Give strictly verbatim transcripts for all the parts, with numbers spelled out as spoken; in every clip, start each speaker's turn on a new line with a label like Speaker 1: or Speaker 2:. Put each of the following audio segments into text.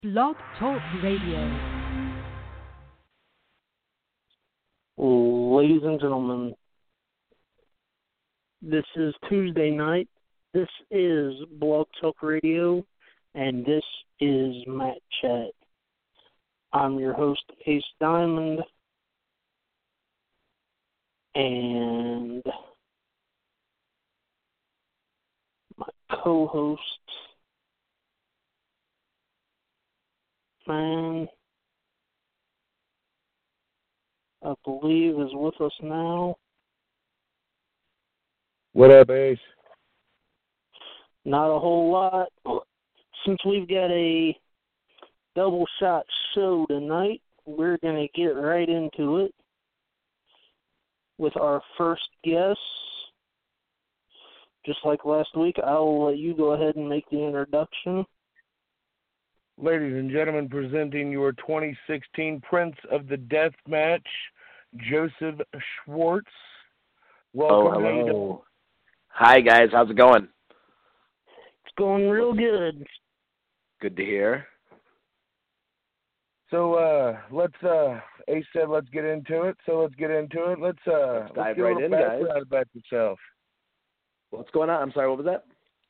Speaker 1: Blog Talk Radio.
Speaker 2: Ladies and gentlemen, this is Tuesday night. This is Blog Talk Radio, and this is Matt Chat. I'm your host, Ace Diamond, and my co-host, man, I believe is with us now.
Speaker 3: What up, Ace?
Speaker 2: Not a whole lot. Since we've got a double shot show tonight, we're going to get right into it with our first guest. Just like last week, I'll let you go ahead and make the introduction.
Speaker 3: Ladies and gentlemen, presenting your twenty sixteen Prince of the Death Match, Joseph Schwartz. Welcome.
Speaker 4: Oh, hello. Hi, guys. How's it going?
Speaker 2: It's going real good.
Speaker 4: Good to hear.
Speaker 3: So, uh, let's, uh, Ace said let's get into it, so let's get into it. Let's, uh,
Speaker 4: let's dive
Speaker 3: let's get
Speaker 4: right
Speaker 3: a little
Speaker 4: in,
Speaker 3: background
Speaker 4: guys.
Speaker 3: about yourself.
Speaker 4: What's going on? I'm sorry, what was that?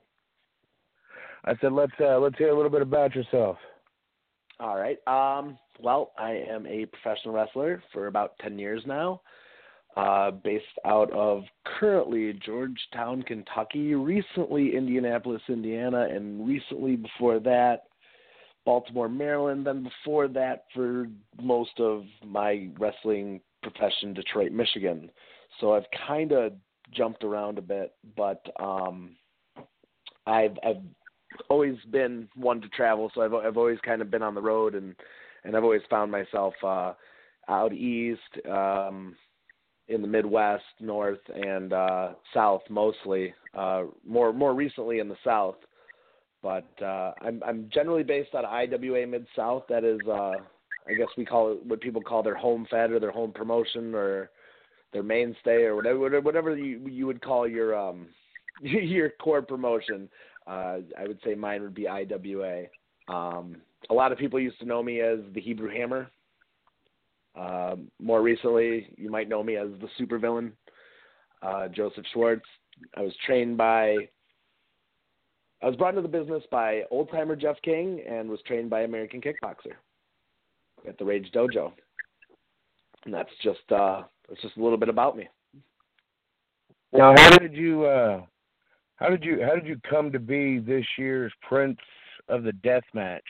Speaker 3: I said let's, uh, let's hear a little bit about yourself.
Speaker 4: All right. Um, well, I am a professional wrestler for about ten years now, uh, based out of currently Georgetown, Kentucky, recently Indianapolis, Indiana, and recently before that, Baltimore, Maryland. Then before that, for most of my wrestling profession, Detroit, Michigan. So I've kind of jumped around a bit, but um, I've, I've always been one to travel, so I've I've always kind of been on the road, and, and I've always found myself uh, out east, um, in the Midwest, North, and uh, South mostly. Uh, more more recently in the South, but uh, I'm I'm generally based out of I W A Mid South. That is, uh, I guess we call it what people call their home fed or their home promotion or their mainstay or whatever whatever you you would call your um your core promotion. Uh, I would say mine would be I W A. Um, a lot of people used to know me as the Hebrew Hammer. Uh, more recently, you might know me as the supervillain, uh, Joseph Schwartz. I was trained by, I was brought into the business by old-timer Jeff King and was trained by American Kickboxer at the Rage Dojo. And that's just, uh, that's just a little bit about me.
Speaker 3: Now, how did you, uh, How did you how did you come to be this year's Prince of the Death Match?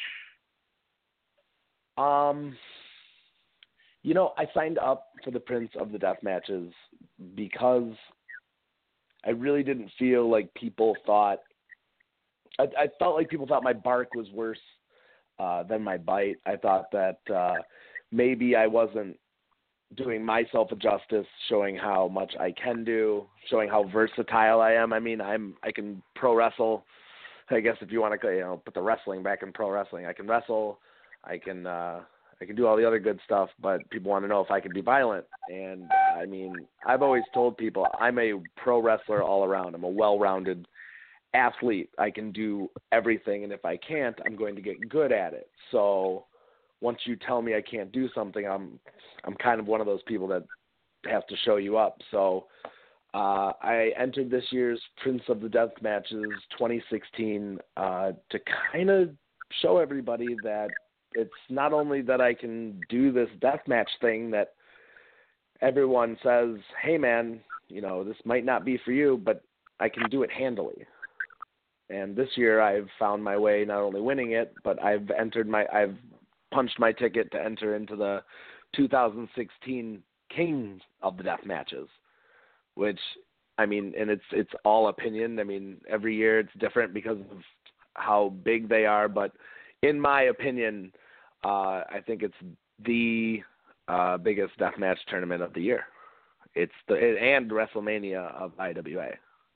Speaker 4: Um, you know, I signed up for the Prince of the Death Matches because I really didn't feel like people thought. I, I felt like people thought my bark was worse uh, than my bite. I thought that uh, maybe I wasn't doing myself a justice, showing how much I can do, showing how versatile I am. I mean, I'm I can pro wrestle. I guess if you want to, you know, put the wrestling back in pro wrestling, I can wrestle. I can uh, I can do all the other good stuff. But people want to know if I can be violent. And I mean, I've always told people I'm a pro wrestler all around. I'm a well-rounded athlete. I can do everything, and if I can't, I'm going to get good at it. So once you tell me I can't do something, I'm I'm kind of one of those people that have to show you up. So uh, I entered this year's Prince of the Death Matches twenty sixteen uh, to kind of show everybody that it's not only that I can do this death match thing that everyone says, hey man, you know, this might not be for you, but I can do it handily. And this year I've found my way not only winning it, but I've entered my I've punched my ticket to enter into the two thousand sixteen King of the Death Matches, which, I mean, and it's it's all opinion. I mean, every year it's different because of how big they are, but in my opinion, uh, I think it's the uh, biggest death match tournament of the year. It's the and WrestleMania of I W A.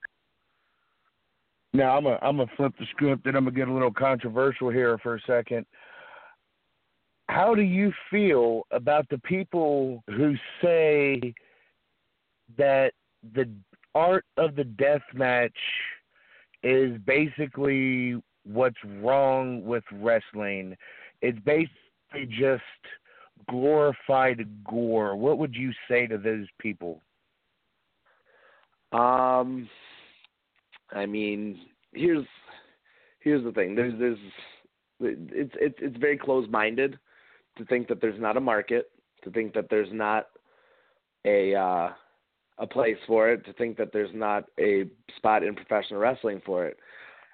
Speaker 3: Now I'm a I'm gonna flip the script and I'm gonna get a little controversial here for a second. How do you feel about the people who say that the art of the death match is basically what's wrong with wrestling? it's basically just glorified gore. What would you say to those people?
Speaker 4: Um, I mean, here's here's the thing. There's there's it's it's it's very closed-minded to think that there's not a market, to think that there's not a uh, a place for it, to think that there's not a spot in professional wrestling for it.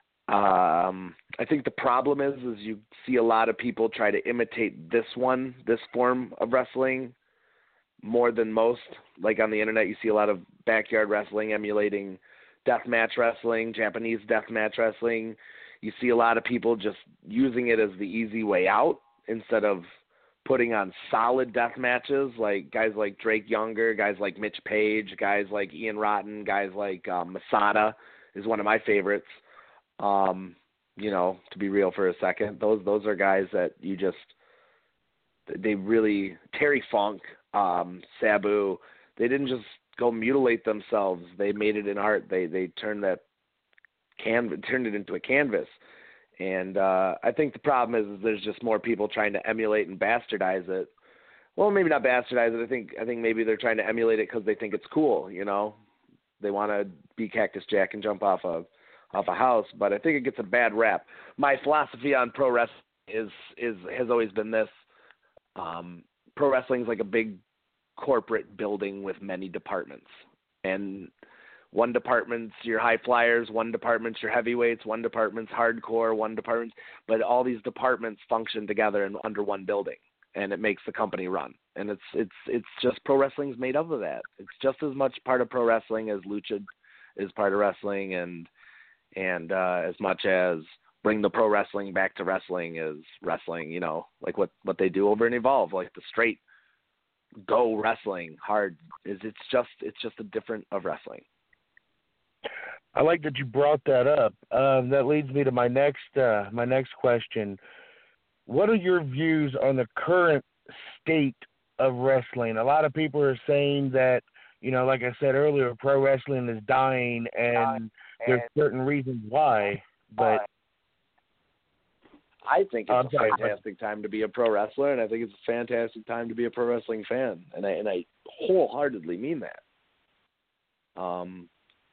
Speaker 4: Um, I think the problem is, is you see a lot of people try to imitate this one, this form of wrestling more than most. Like on the internet, you see a lot of backyard wrestling emulating deathmatch wrestling, Japanese deathmatch wrestling. You see a lot of people just using it as the easy way out instead of putting on solid death matches, like guys like Drake Younger, guys like Mitch Page, guys like Ian Rotten, guys like um, Masada is one of my favorites. Um, you know, to be real for a second, those those are guys that you just they really Terry Funk, um, Sabu, they didn't just go mutilate themselves. They made it an art. They they turned that canvas turned it into a canvas. And uh, I think the problem is, is there's just more people trying to emulate and bastardize it. Well, maybe not bastardize it. I think I think maybe they're trying to emulate it because they think it's cool. You know, they want to be Cactus Jack and jump off of off a house. But I think it gets a bad rap. My philosophy on pro wrestling is is has always been this: um, pro wrestling is like a big corporate building with many departments, and one department's your high flyers, one department's your heavyweights, one department's hardcore, one department, but all these departments function together in, under one building, and it makes the company run. And it's it's it's just pro wrestling's made up of that. It's just as much part of pro wrestling as lucha is part of wrestling, and and uh, as much as bring the pro wrestling back to wrestling is wrestling. You know, like what what they do over in Evolve, like the straight go wrestling hard is it's just it's just a different of wrestling.
Speaker 3: I like that you brought that up. Um, that leads me to my next uh, my next question. What are your views on the current state of wrestling? A lot of people are saying that, you know, like I said earlier, pro wrestling is dying, and there's certain reasons why. But
Speaker 4: I think it's a fantastic time to be a pro wrestler, and I think it's a fantastic time to be a pro wrestling fan, and I and I wholeheartedly mean that. Um.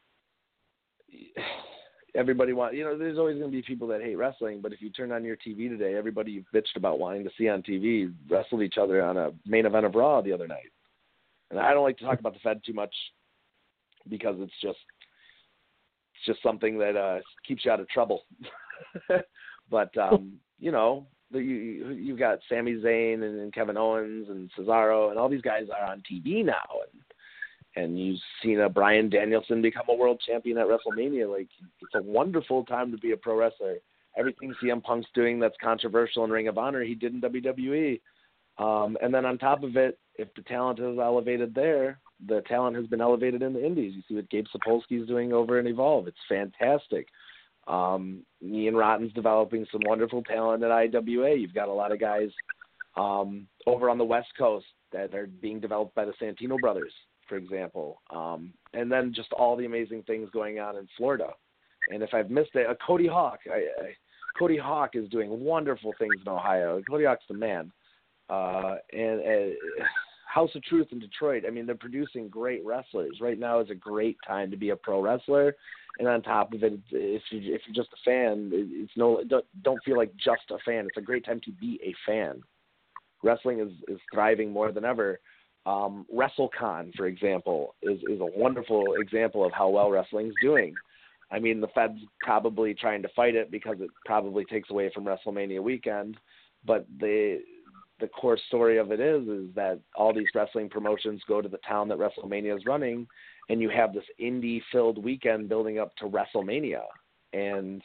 Speaker 4: Everybody wants, you know, there's always going to be people that hate wrestling, but if you turn on your T V today, everybody you've bitched about wanting to see on T V wrestled each other on a main event of Raw the other night. And I don't like to talk about the Fed too much because it's just, it's just something that uh, keeps you out of trouble. But, um, you know, the, you, you've got Sami Zayn and, and Kevin Owens and Cesaro, and all these guys are on T V now. And, And you've seen a Bryan Danielson become a world champion at WrestleMania. Like, it's a wonderful time to be a pro wrestler. Everything C M Punk's doing that's controversial in Ring of Honor, he did in W W E. Um, and then on top of it, if the talent is elevated there, the talent has been elevated in the Indies. You see what Gabe Sapolsky's doing over in Evolve. It's fantastic. Um, Ian Rotten's developing some wonderful talent at I W A. You've got a lot of guys um, over on the West Coast that are being developed by the Santino brothers, for example, um, and then just all the amazing things going on in Florida. And if I've missed it, uh, Cody Hawk, I, I, Cody Hawk is doing wonderful things in Ohio. Cody Hawk's the man. Uh, and uh, House of Truth in Detroit, I mean, they're producing great wrestlers. Right now is a great time to be a pro wrestler. And on top of it, if, you, if you're just a fan, it's no don't, don't feel like just a fan. It's a great time to be a fan. Wrestling is, is thriving more than ever. Um, WrestleCon, for example, is, is a wonderful example of how well wrestling's doing. I mean, the Fed's probably trying to fight it because it probably takes away from WrestleMania weekend, but the the core story of it is is that all these wrestling promotions go to the town that WrestleMania is running, and you have this indie-filled weekend building up to WrestleMania. And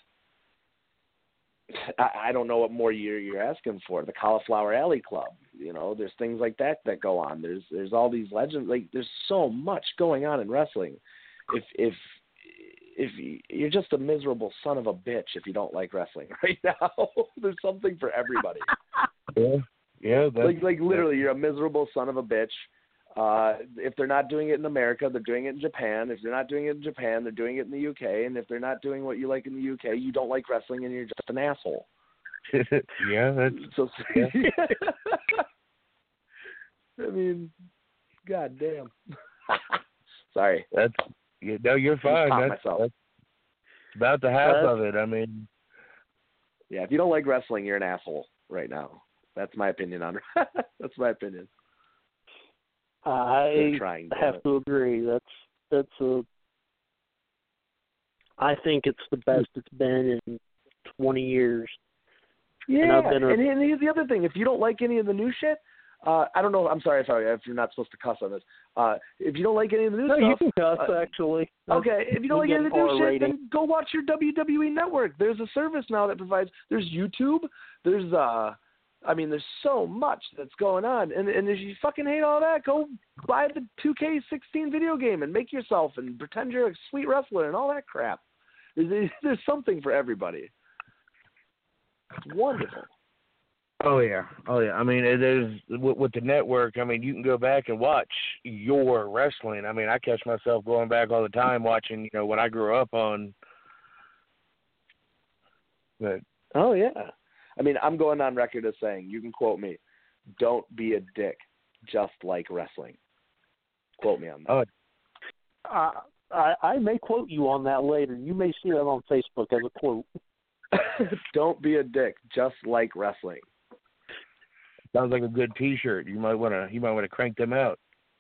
Speaker 4: I, I don't know what more you're, you're asking for. The Cauliflower Alley Club, you know, there's things like that that go on. There's there's all these legends. Like, there's so much going on in wrestling. If if if you're just a miserable son of a bitch if you don't like wrestling right now, there's something for everybody.
Speaker 3: Yeah, yeah.
Speaker 4: Like like literally, you're a miserable son of a bitch. Uh, if they're not doing it in America, they're doing it in Japan. If they're not doing it in Japan, they're doing it in the U K. And if they're not doing what you like in the U K, you don't like wrestling and you're just an asshole.
Speaker 3: yeah, that's
Speaker 4: So,
Speaker 3: yeah.
Speaker 4: I mean, god damn. Sorry.
Speaker 3: That's you no, you're
Speaker 4: I just
Speaker 3: fine.
Speaker 4: popped
Speaker 3: That's,
Speaker 4: myself.
Speaker 3: that's about the half
Speaker 2: That's-
Speaker 3: of it. I mean,
Speaker 4: Yeah, if you don't like wrestling, you're an asshole right now. That's my opinion on it. That's my opinion.
Speaker 2: I
Speaker 4: Good trying, damn
Speaker 2: have
Speaker 4: it.
Speaker 2: to agree. That's that's a. I think it's the best it's been in twenty years.
Speaker 4: Yeah,
Speaker 2: And I've been a-
Speaker 4: and, and here's the other thing. If you don't like any of the new shit, uh, I don't know. I'm sorry, sorry. If you're not supposed to cuss on this, uh, if you don't like any of the new
Speaker 2: No, you
Speaker 4: stuff,
Speaker 2: can cuss
Speaker 4: uh,
Speaker 2: actually.
Speaker 4: okay. If you don't
Speaker 2: We
Speaker 4: like
Speaker 2: get
Speaker 4: any of the new
Speaker 2: R
Speaker 4: shit,
Speaker 2: rating.
Speaker 4: then go watch your W W E Network. There's a service now that provides. There's YouTube. There's uh, I mean, there's so much that's going on, and and if you fucking hate all that, go buy the two K sixteen video game and make yourself and pretend you're a sweet wrestler and all that crap. There's, there's something for everybody. It's wonderful.
Speaker 3: oh yeah, oh yeah. I mean, it is with, with the network. I mean, you can go back and watch your wrestling. I mean, I catch myself going back all the time watching, you know, what I grew up on. But
Speaker 4: Oh yeah. I mean, I'm going on record as saying, you can quote me, don't be a dick, just like wrestling. Quote me on that.
Speaker 3: oh,
Speaker 2: I, I I may quote you on that later. You may see that on Facebook as a quote.
Speaker 4: Don't be a dick, just like wrestling.
Speaker 3: sounds like a good T-shirt. You might want to you might want to crank them out.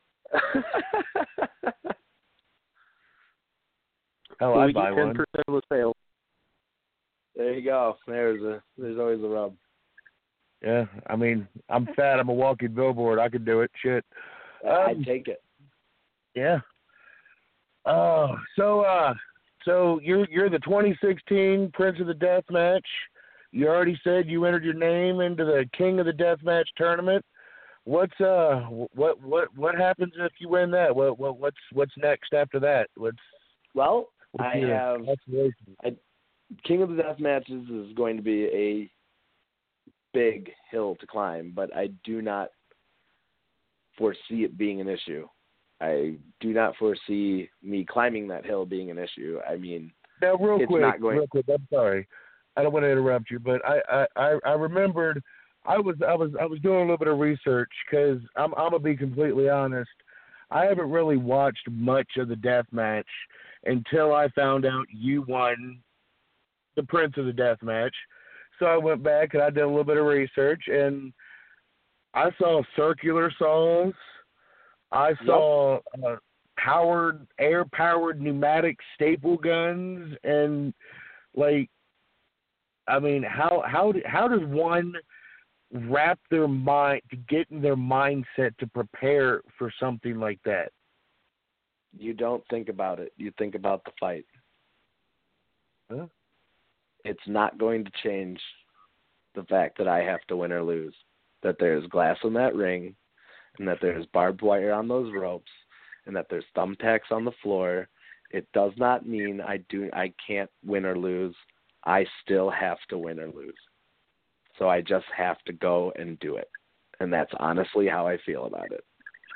Speaker 3: Oh,
Speaker 2: we
Speaker 3: I'd
Speaker 2: get
Speaker 3: buy
Speaker 2: ten
Speaker 3: one.
Speaker 2: percent of the sales.
Speaker 4: There you go. There's a there's always a rub.
Speaker 3: Yeah, I mean, I'm fat. I'm a walking billboard. I could do it. Shit.
Speaker 4: I'd
Speaker 3: Um,
Speaker 4: take it.
Speaker 3: Yeah. Oh, so uh, so you're you're the twenty sixteen Prince of the Death Match. You already said you entered your name into the King of the Death Match tournament. What's uh what what what happens if you win that? What what what's what's next after that? What's,
Speaker 4: Well,
Speaker 3: what's
Speaker 4: I
Speaker 3: your
Speaker 4: have
Speaker 3: aspiration?
Speaker 4: I, King of the Death Matches is going to be a big hill to climb, but I do not foresee it being an issue. I do not foresee me climbing that hill being an issue. I mean,
Speaker 3: Now, real
Speaker 4: it's
Speaker 3: quick,
Speaker 4: not going-
Speaker 3: real quick. I'm sorry. I don't want to interrupt you, but I, I, I, I remembered I was I was I was doing a little bit of research because I'm I'm gonna be completely honest. I haven't really watched much of the death match until I found out you won the Prince of the Death Match. So I went back and I did a little bit of research, and I saw circular saws. I saw uh, powered, air-powered pneumatic staple guns, and like, I mean, how how how does one wrap their mind to get in their mindset to prepare for something like that?
Speaker 4: You don't think about it. You think about the fight.
Speaker 3: Huh?
Speaker 4: It's not going to change the fact that I have to win or lose, that there's glass in that ring, and that there's barbed wire on those ropes, and that there's thumbtacks on the floor. It does not mean I do I can't win or lose. I still have to win or lose. So I just have to go and do it. And that's honestly how I feel about it.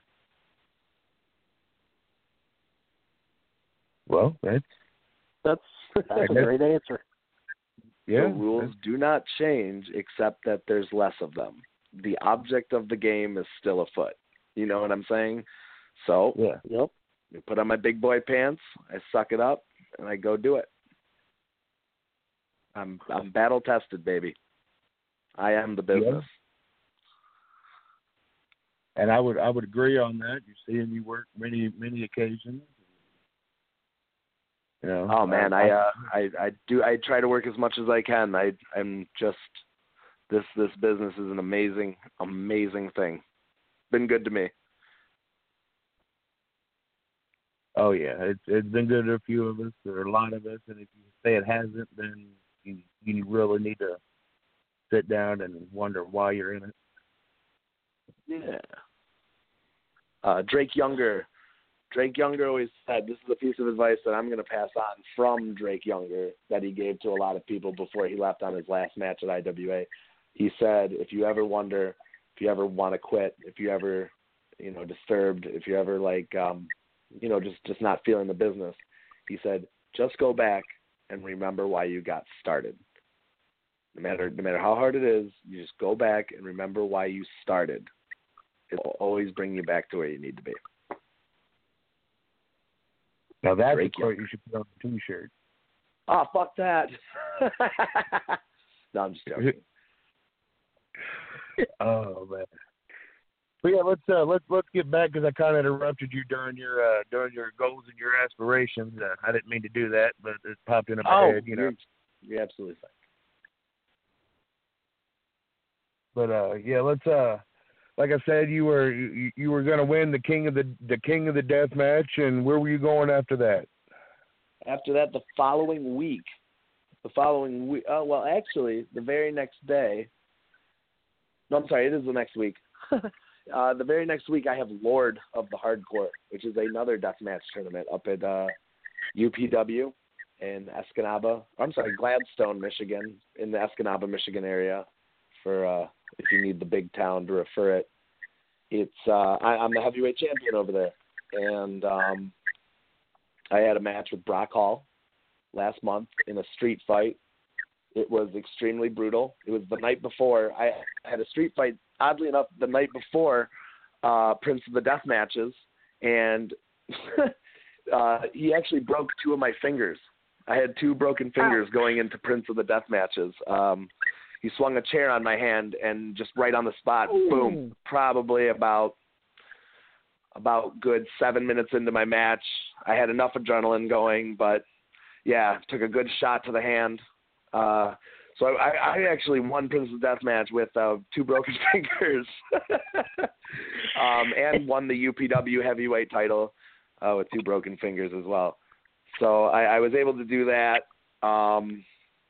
Speaker 3: Well, that's
Speaker 2: That's that's a
Speaker 3: guess-
Speaker 2: great answer.
Speaker 3: yeah.
Speaker 4: The rules do not change except that there's less of them. The object of the game is still afoot. You know what I'm saying? So
Speaker 3: Yeah.
Speaker 2: Yep.
Speaker 4: I put on my big boy pants, I suck it up, and I go do it. I'm I'm battle tested, baby. I am the business.
Speaker 3: And I would I would agree on that. You're seeing me work many many occasions. You know,
Speaker 4: Oh man, I uh I, I do I try to work as much as I can. I I'm just this this business is an amazing, amazing thing. Been good to me.
Speaker 3: Oh yeah, it's it's been good to a few of us, or a lot of us, and if you say it hasn't, then you you really need to sit down and wonder why you're in it.
Speaker 4: Yeah. Uh, Drake Younger. Drake Younger always said, this is a piece of advice that I'm going to pass on from Drake Younger that he gave to a lot of people before he left on his last match at I W A. He said, if you ever wonder, if you ever want to quit, if you ever, you know, disturbed, if you ever like, um, you know, just, just not feeling the business, he said, just go back and remember why you got started. No matter no matter how hard it is, you just go back and remember why you started. It will always bring you back to where you need to be.
Speaker 3: Now that's
Speaker 4: Drake
Speaker 3: a quote you should put on a T-shirt.
Speaker 4: Oh, fuck that. No, I'm just joking.
Speaker 3: Oh man. But yeah, let's uh, let's let's get back because I kind of interrupted you during your uh, during your goals and your aspirations. Uh, I didn't mean to do that, but it popped into my
Speaker 4: oh,
Speaker 3: head. You know,
Speaker 4: you're, you're absolutely fine.
Speaker 3: But uh, yeah, let's. Uh, like I said, you were you, you were going to win the king of the the king of the death match, and where were you going after that?
Speaker 4: After that, the following week, the following week. Oh well, actually, the very next day. No, I'm sorry. It is the next week. uh, the very next week, I have Lord of the Hardcore, which is another deathmatch tournament up at uh, U P W in Escanaba. I'm sorry, Gladstone, Michigan, in the Escanaba, Michigan area. For uh, if you need the big town to refer it, it's uh, I, I'm the heavyweight champion over there, and um, I had a match with Brock Hall last month in a street fight. It was extremely brutal. It was the night before. I had a street fight, oddly enough, the night before uh, Prince of the Death matches, and uh, he actually broke two of my fingers. I had two broken fingers going into Prince of the Death matches. Um, he swung a chair on my hand, and just right on the spot, Ooh. boom, probably about about good seven minutes into my match. I had enough adrenaline going, but, yeah, took a good shot to the hand. Uh, so I, I actually won Prince of the Death match with uh, two broken fingers, um, and won the U P W heavyweight title uh, with two broken fingers as well. So I, I was able to do that, um,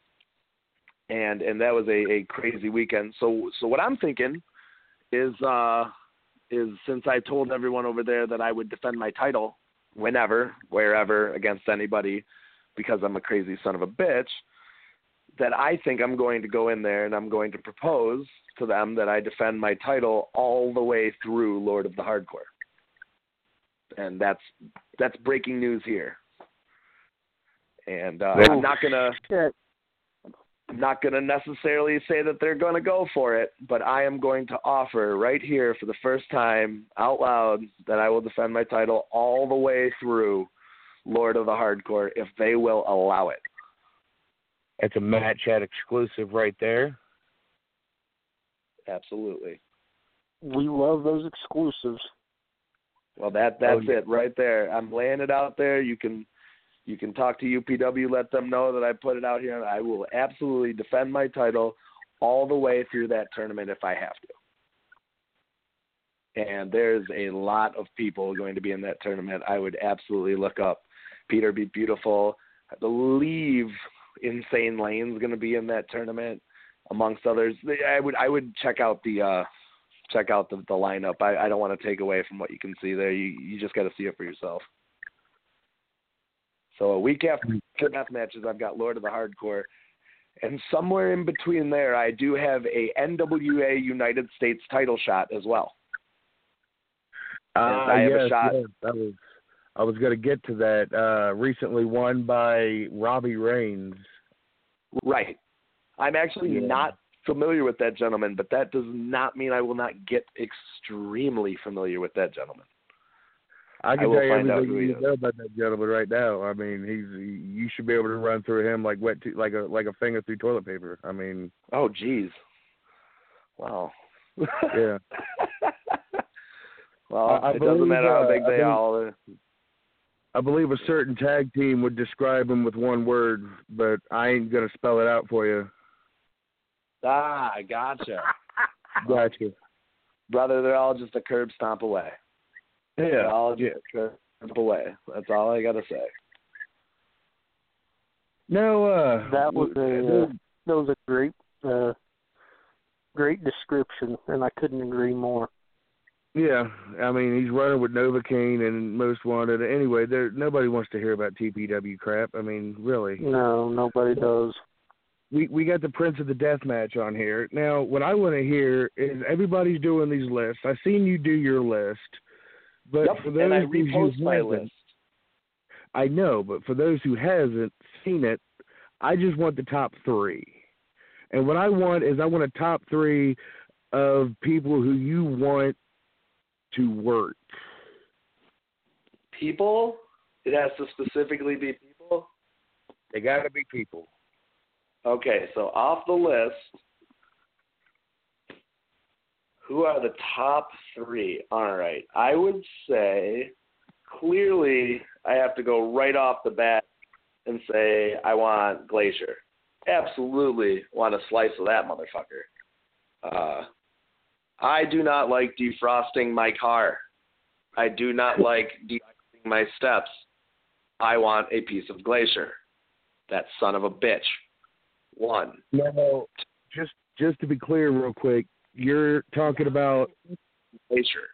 Speaker 4: and and that was a, a crazy weekend. So so what I'm thinking is uh, is since I told everyone over there that I would defend my title whenever, wherever, against anybody, because I'm a crazy son of a bitch, that I think I'm going to go in there and I'm going to propose to them that I defend my title all the way through Lord of the Hardcore. And that's that's breaking news here. And uh, I'm not gonna I'm not gonna necessarily say that they're gonna go for it, but I am going to offer right here for the first time out loud that I will defend my title all the way through Lord of the Hardcore if they will allow it.
Speaker 3: It's a match chat exclusive right there.
Speaker 4: Absolutely.
Speaker 2: We love those exclusives.
Speaker 4: Well, that that's
Speaker 3: oh, yeah.
Speaker 4: it right there. I'm laying it out there. You can you can talk to U P W, let them know that I put it out here, and I will absolutely defend my title all the way through that tournament if I have to. And there's a lot of people going to be in that tournament. I would absolutely look up Peter Be Beautiful. I believe Insane Lane's going to be in that tournament, amongst others. I would I would check out the uh, check out the, the lineup. I, I don't want to take away from what you can see there. You you just got to see it for yourself. So a week after death matches, I've got Lord of the Hardcore, and somewhere in between there, I do have a N W A United States title shot as well.
Speaker 3: Uh,
Speaker 4: I have
Speaker 3: yes,
Speaker 4: a shot.
Speaker 3: Yes, that was. I was going to get to that. Uh, recently won by Robbie Reigns.
Speaker 4: Right. I'm actually yeah. not familiar with that gentleman, but that does not mean I will not get extremely familiar with that gentleman.
Speaker 3: I can
Speaker 4: I
Speaker 3: tell you
Speaker 4: find
Speaker 3: everything
Speaker 4: out
Speaker 3: you know about that gentleman right now. I mean, he's you should be able to run through him like wet, like a like a finger through toilet paper. I mean,
Speaker 4: oh geez, wow.
Speaker 3: Yeah.
Speaker 4: Well,
Speaker 3: I, I
Speaker 4: it
Speaker 3: believe,
Speaker 4: doesn't matter how big
Speaker 3: uh,
Speaker 4: they
Speaker 3: I believe,
Speaker 4: all are.
Speaker 3: I believe a certain tag team would describe him with one word, but I ain't gonna spell it out for you.
Speaker 4: Ah, I gotcha.
Speaker 3: Gotcha.
Speaker 4: Brother, they're all just a curb stomp away.
Speaker 3: Yeah.
Speaker 4: They're all just
Speaker 3: yeah.
Speaker 4: a curb stomp away. That's all I gotta say.
Speaker 3: No, uh,
Speaker 2: that was a uh, that was a great uh, great description, and I couldn't agree more.
Speaker 3: Yeah, I mean he's running with Novocaine and Most Wanted. Anyway, there nobody wants to hear about T P W crap. I mean, really.
Speaker 2: No, nobody does.
Speaker 3: We we got the Prince of the Death match on here. Now, what I want to hear is everybody's doing these lists. I've seen you do your list, but
Speaker 4: yep,
Speaker 3: for those
Speaker 4: and I
Speaker 3: who
Speaker 4: repost my
Speaker 3: haven't,
Speaker 4: list.
Speaker 3: I know, but for those who hasn't seen it, I just want the top three. And what I want is I want a top three of people who you want to work.
Speaker 4: People? It has to specifically be people?
Speaker 3: They got to be people.
Speaker 4: Okay, so off the list, who are the top three? All right, I would say clearly I have to go right off the bat and say I want Glacier. Absolutely want a slice of that motherfucker. Uh, I do not like defrosting my car. I do not like de-icing my steps. I want a piece of Glacier. That son of a bitch. One.
Speaker 3: No, just just to be clear real quick, you're talking about
Speaker 4: Glacier.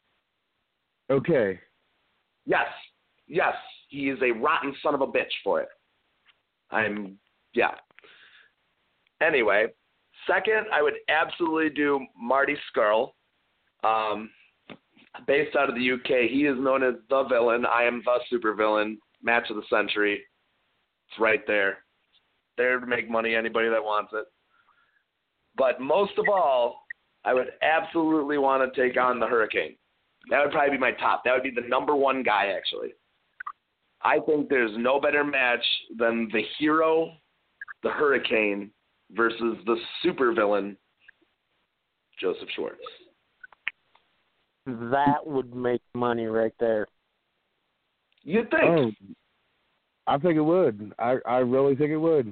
Speaker 3: Okay.
Speaker 4: Yes. Yes. He is a rotten son of a bitch for it. I'm, yeah. Anyway, second, I would absolutely do Marty Scurll. Um, based out of the U K, he is known as the villain. I am the supervillain. Match of the century. It's right there. There to make money, anybody that wants it. But most of all, I would absolutely want to take on the Hurricane. That would probably be my top. That would be the number one guy, actually. I think there's no better match than the hero, the Hurricane, versus the supervillain, Joseph Schwartz.
Speaker 2: That would make money right there.
Speaker 4: You think?
Speaker 3: Oh, I think it would. I, I really think it would.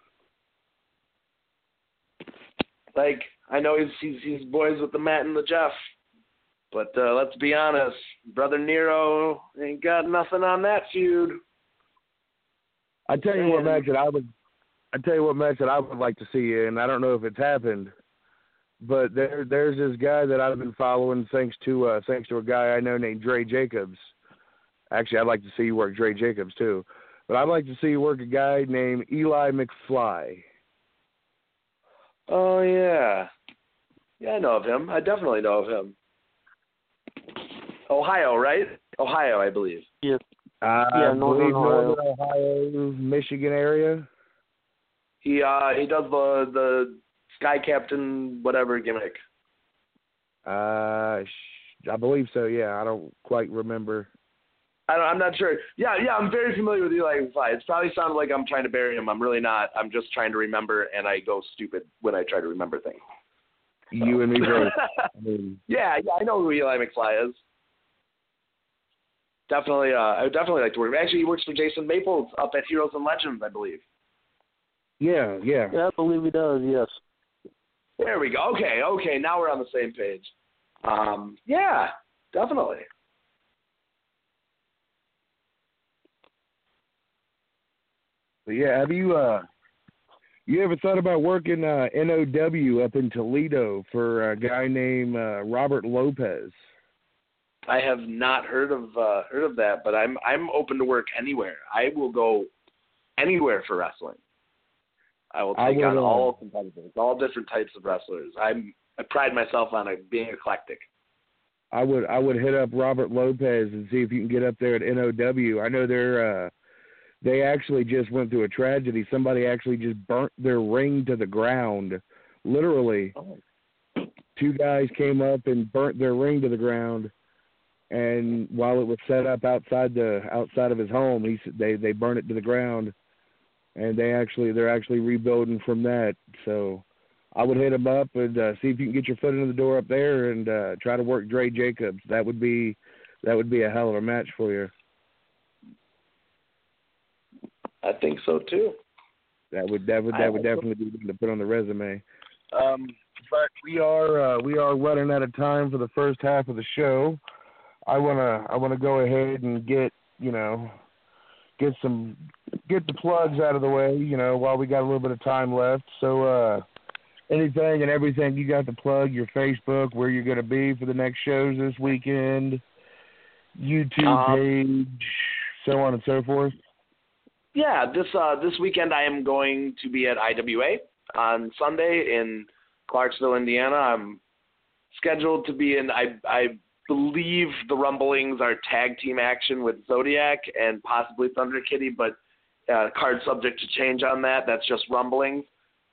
Speaker 4: Like, I know he's, he's he's boys with the Matt and the Jeff, but uh, let's be honest, Brother Nero ain't got nothing on that feud.
Speaker 3: I tell you what match that I would. I tell you what match that I would like to see, and I don't know if it's happened, but there there's this guy that I've been following thanks to uh, thanks to a guy I know named Dre Jacobs. Actually, I'd like to see you work Dre Jacobs too, but I'd like to see you work a guy named Eli McFly.
Speaker 4: Oh yeah, yeah, I know of him. I definitely know of him. Ohio, right? Ohio, I believe.
Speaker 2: Yeah.
Speaker 3: Uh,
Speaker 2: yeah,
Speaker 3: I
Speaker 2: no,
Speaker 3: believe
Speaker 2: no,
Speaker 3: Northern Ohio, Michigan area.
Speaker 4: He uh he does the the Sky Captain whatever gimmick.
Speaker 3: Uh, I believe so. Yeah, I don't quite remember.
Speaker 4: I don't, I'm not sure. Yeah, yeah, I'm very familiar with Eli McFly. It's probably sounded like I'm trying to bury him. I'm really not. I'm just trying to remember, and I go stupid when I try to remember things. So.
Speaker 3: You and me both. I mean,
Speaker 4: yeah, yeah, I know who Eli McFly is. Definitely, uh, I would definitely like to work. Actually, he works for Jason Maples up at Heroes and Legends, I believe.
Speaker 3: yeah, yeah.
Speaker 2: Yeah, I believe he does, yes.
Speaker 4: There we go. Okay, okay, now we're on the same page. Um, yeah, definitely.
Speaker 3: But yeah, have you uh, you ever thought about working uh, N O W up in Toledo for a guy named uh, Robert Lopez?
Speaker 4: I have not heard of uh, heard of that, but I'm I'm open to work anywhere. I will go anywhere for wrestling. I will take I on all competitors, all different types of wrestlers. I'm I pride myself on it, being eclectic.
Speaker 3: I would I would hit up Robert Lopez and see if you can get up there at N O W. I know they're uh, they actually just went through a tragedy. Somebody actually just burnt their ring to the ground, literally.
Speaker 4: Oh.
Speaker 3: Two guys came up and burnt their ring to the ground. And while it was set up outside the outside of his home, he they they burned it to the ground, and they actually they're actually rebuilding from that. So I would hit him up and uh, see if you can get your foot into the door up there and uh, try to work Dre Jacobs. That would be that would be a hell of a match for you.
Speaker 4: I think so too.
Speaker 3: That would that would that would definitely be something to put on the resume. Um, but we are uh, we are running out of time for the first half of the show. I wanna I wanna go ahead and get you know get some get the plugs out of the way, you know, while we got a little bit of time left. So uh, anything and everything you got to plug, your Facebook, where you're gonna be for the next shows this weekend, YouTube um, page, so on and so forth.
Speaker 4: Yeah, this uh, this weekend I am going to be at I W A on Sunday in Clarksville, Indiana. I'm scheduled to be in I I. believe the Rumblings are tag team action with Zodiac and possibly Thunder Kitty, but uh, card subject to change on that. That's just Rumblings.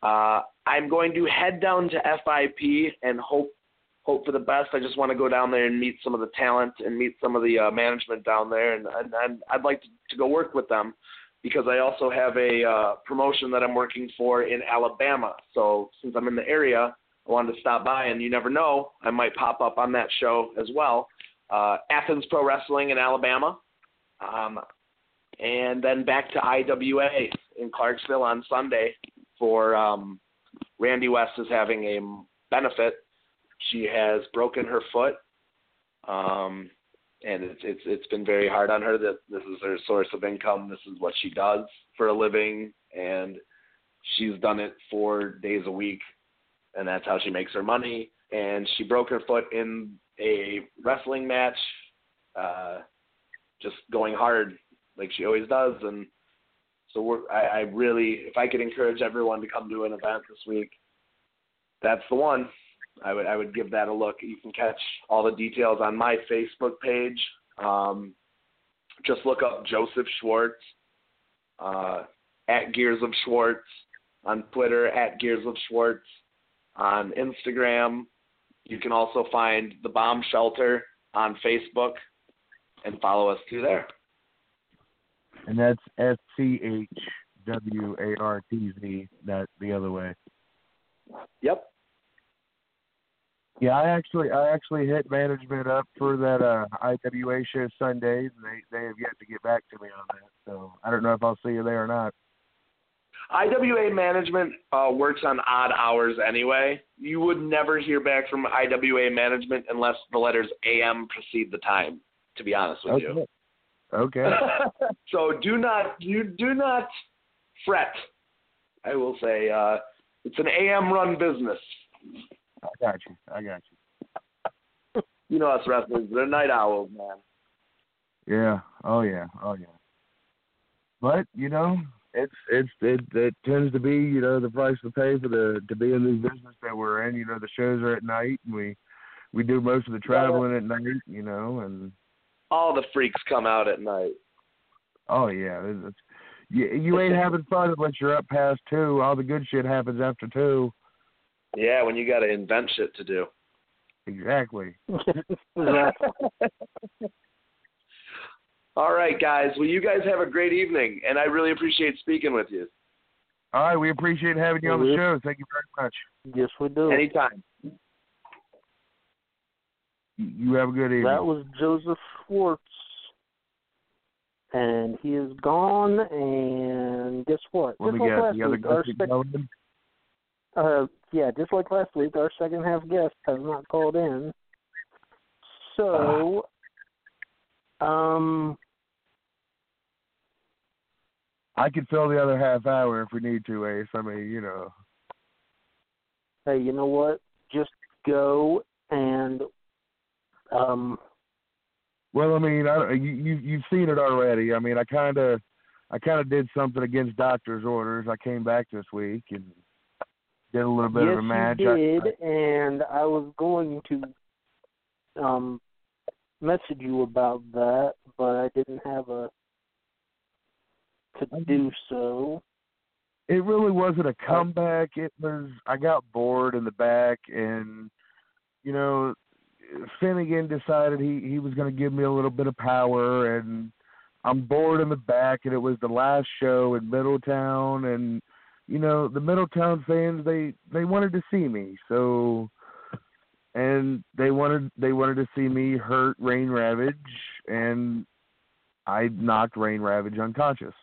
Speaker 4: Uh, I'm going to head down to F I P and hope hope for the best. I just want to go down there and meet some of the talent and meet some of the uh, management down there, and, and, and I'd like to, to go work with them because I also have a uh, promotion that I'm working for in Alabama. So since I'm in the area, I wanted to stop by, and you never know, I might pop up on that show as well. Uh, Athens Pro Wrestling in Alabama, um, and then back to I W A in Clarksville on Sunday for um, Randy West is having a benefit. She has broken her foot, um, and it's it's it's been very hard on her. That this is her source of income. This is what she does for a living, and she's done it four days a week, and that's how she makes her money. And she broke her foot in a wrestling match, uh, just going hard like she always does. And so we're, I, I really, if I could encourage everyone to come to an event this week, that's the one. I would I would give that a look. You can catch all the details on my Facebook page. Um, just look up Joseph Schwartz, uh, at Gears of Schwartz, on Twitter, at Gears of Schwartz, on Instagram. You can also find the Bomb Shelter on Facebook and follow us through there.
Speaker 3: And that's S C H W A R T Z, not the other way.
Speaker 4: Yep.
Speaker 3: Yeah, I actually I actually hit management up for that uh, I W A show Sundays, and they, they have yet to get back to me on that. So I don't know if I'll see you there or not.
Speaker 4: I W A management uh, works on odd hours anyway. You would never hear back from I W A management unless the letters A M precede the time, to be honest with
Speaker 3: okay.
Speaker 4: you.
Speaker 3: Okay.
Speaker 4: So do not you do not fret. I will say uh, it's an A M run business.
Speaker 3: I got you. I got you.
Speaker 4: You know us wrestlers, they're night owls, man.
Speaker 3: Yeah. Oh yeah. Oh yeah. But you know, it's it's it, it tends to be you know the price to pay for the to be in this business that we're in. You know, the shows are at night, and we we do most of the traveling at night. You know, and
Speaker 4: all the freaks come out at night.
Speaker 3: Oh yeah. It's, it's, you you ain't having fun unless you're up past two. All the good shit happens after two.
Speaker 4: Yeah, when you got to invent shit to do.
Speaker 3: Exactly.
Speaker 4: All right, guys. Well, you guys have a great evening, and I really appreciate speaking with you.
Speaker 3: All right, we appreciate having you on the show. Thank you very much.
Speaker 2: Yes, we do.
Speaker 4: Anytime.
Speaker 3: You have a good evening.
Speaker 2: That was Joseph Schwartz, and he is gone. And guess what?
Speaker 3: What
Speaker 2: Just
Speaker 3: we
Speaker 2: like
Speaker 3: got?
Speaker 2: last
Speaker 3: The other
Speaker 2: week, our
Speaker 3: sec-
Speaker 2: uh, yeah, just like last week, our second half guest has not called in. So, um,
Speaker 3: I could fill the other half hour if we need to, Ace. I mean, you know.
Speaker 2: Hey, you know what? Just go and um.
Speaker 3: Well, I mean, I, you you you've seen it already. I mean, I kind of I kind of did something against doctor's orders. I came back this week and did a little bit
Speaker 2: yes,
Speaker 3: of a match.
Speaker 2: you did,
Speaker 3: I, I,
Speaker 2: and I was going to um message you about that, but I didn't have a to do so.
Speaker 3: It really wasn't a comeback. It was I got bored in the back, and you know, Finnegan decided he he was going to give me a little bit of power, and I'm bored in the back, and it was the last show in Middletown, and you know, the Middletown fans, they, they wanted to see me. So, and they wanted, they wanted to see me hurt Rain Ravage, and I knocked Rain Ravage unconscious.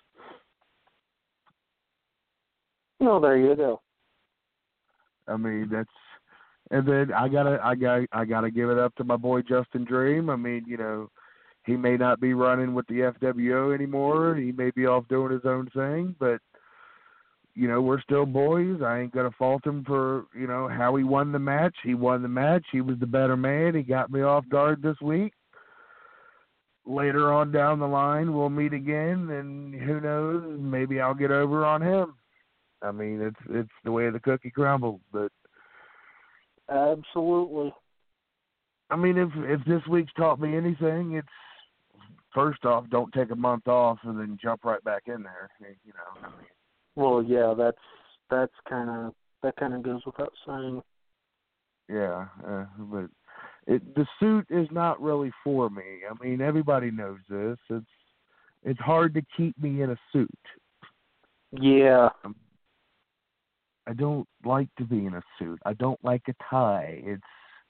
Speaker 2: No, there you go.
Speaker 3: I mean, that's, and then I gotta, I got, I gotta give it up to my boy Justin Dream. I mean, you know, he may not be running with the F W O anymore. He may be off doing his own thing, but you know, we're still boys. I ain't going to fault him for, you know, how he won the match. He won the match. He was the better man. He got me off guard this week. Later on down the line, we'll meet again, and who knows, maybe I'll get over on him. I mean, it's it's the way the cookie crumbles. But
Speaker 2: absolutely.
Speaker 3: I mean, if if this week's taught me anything, it's, first off, don't take a month off and then jump right back in there. You know, I mean,
Speaker 2: well, yeah, that's that's kind of that kind of goes without saying.
Speaker 3: Yeah, uh, but it, the suit is not really for me. I mean, everybody knows this. It's it's hard to keep me in a suit.
Speaker 2: Yeah.
Speaker 3: Um, I don't like to be in a suit. I don't like a tie. It's,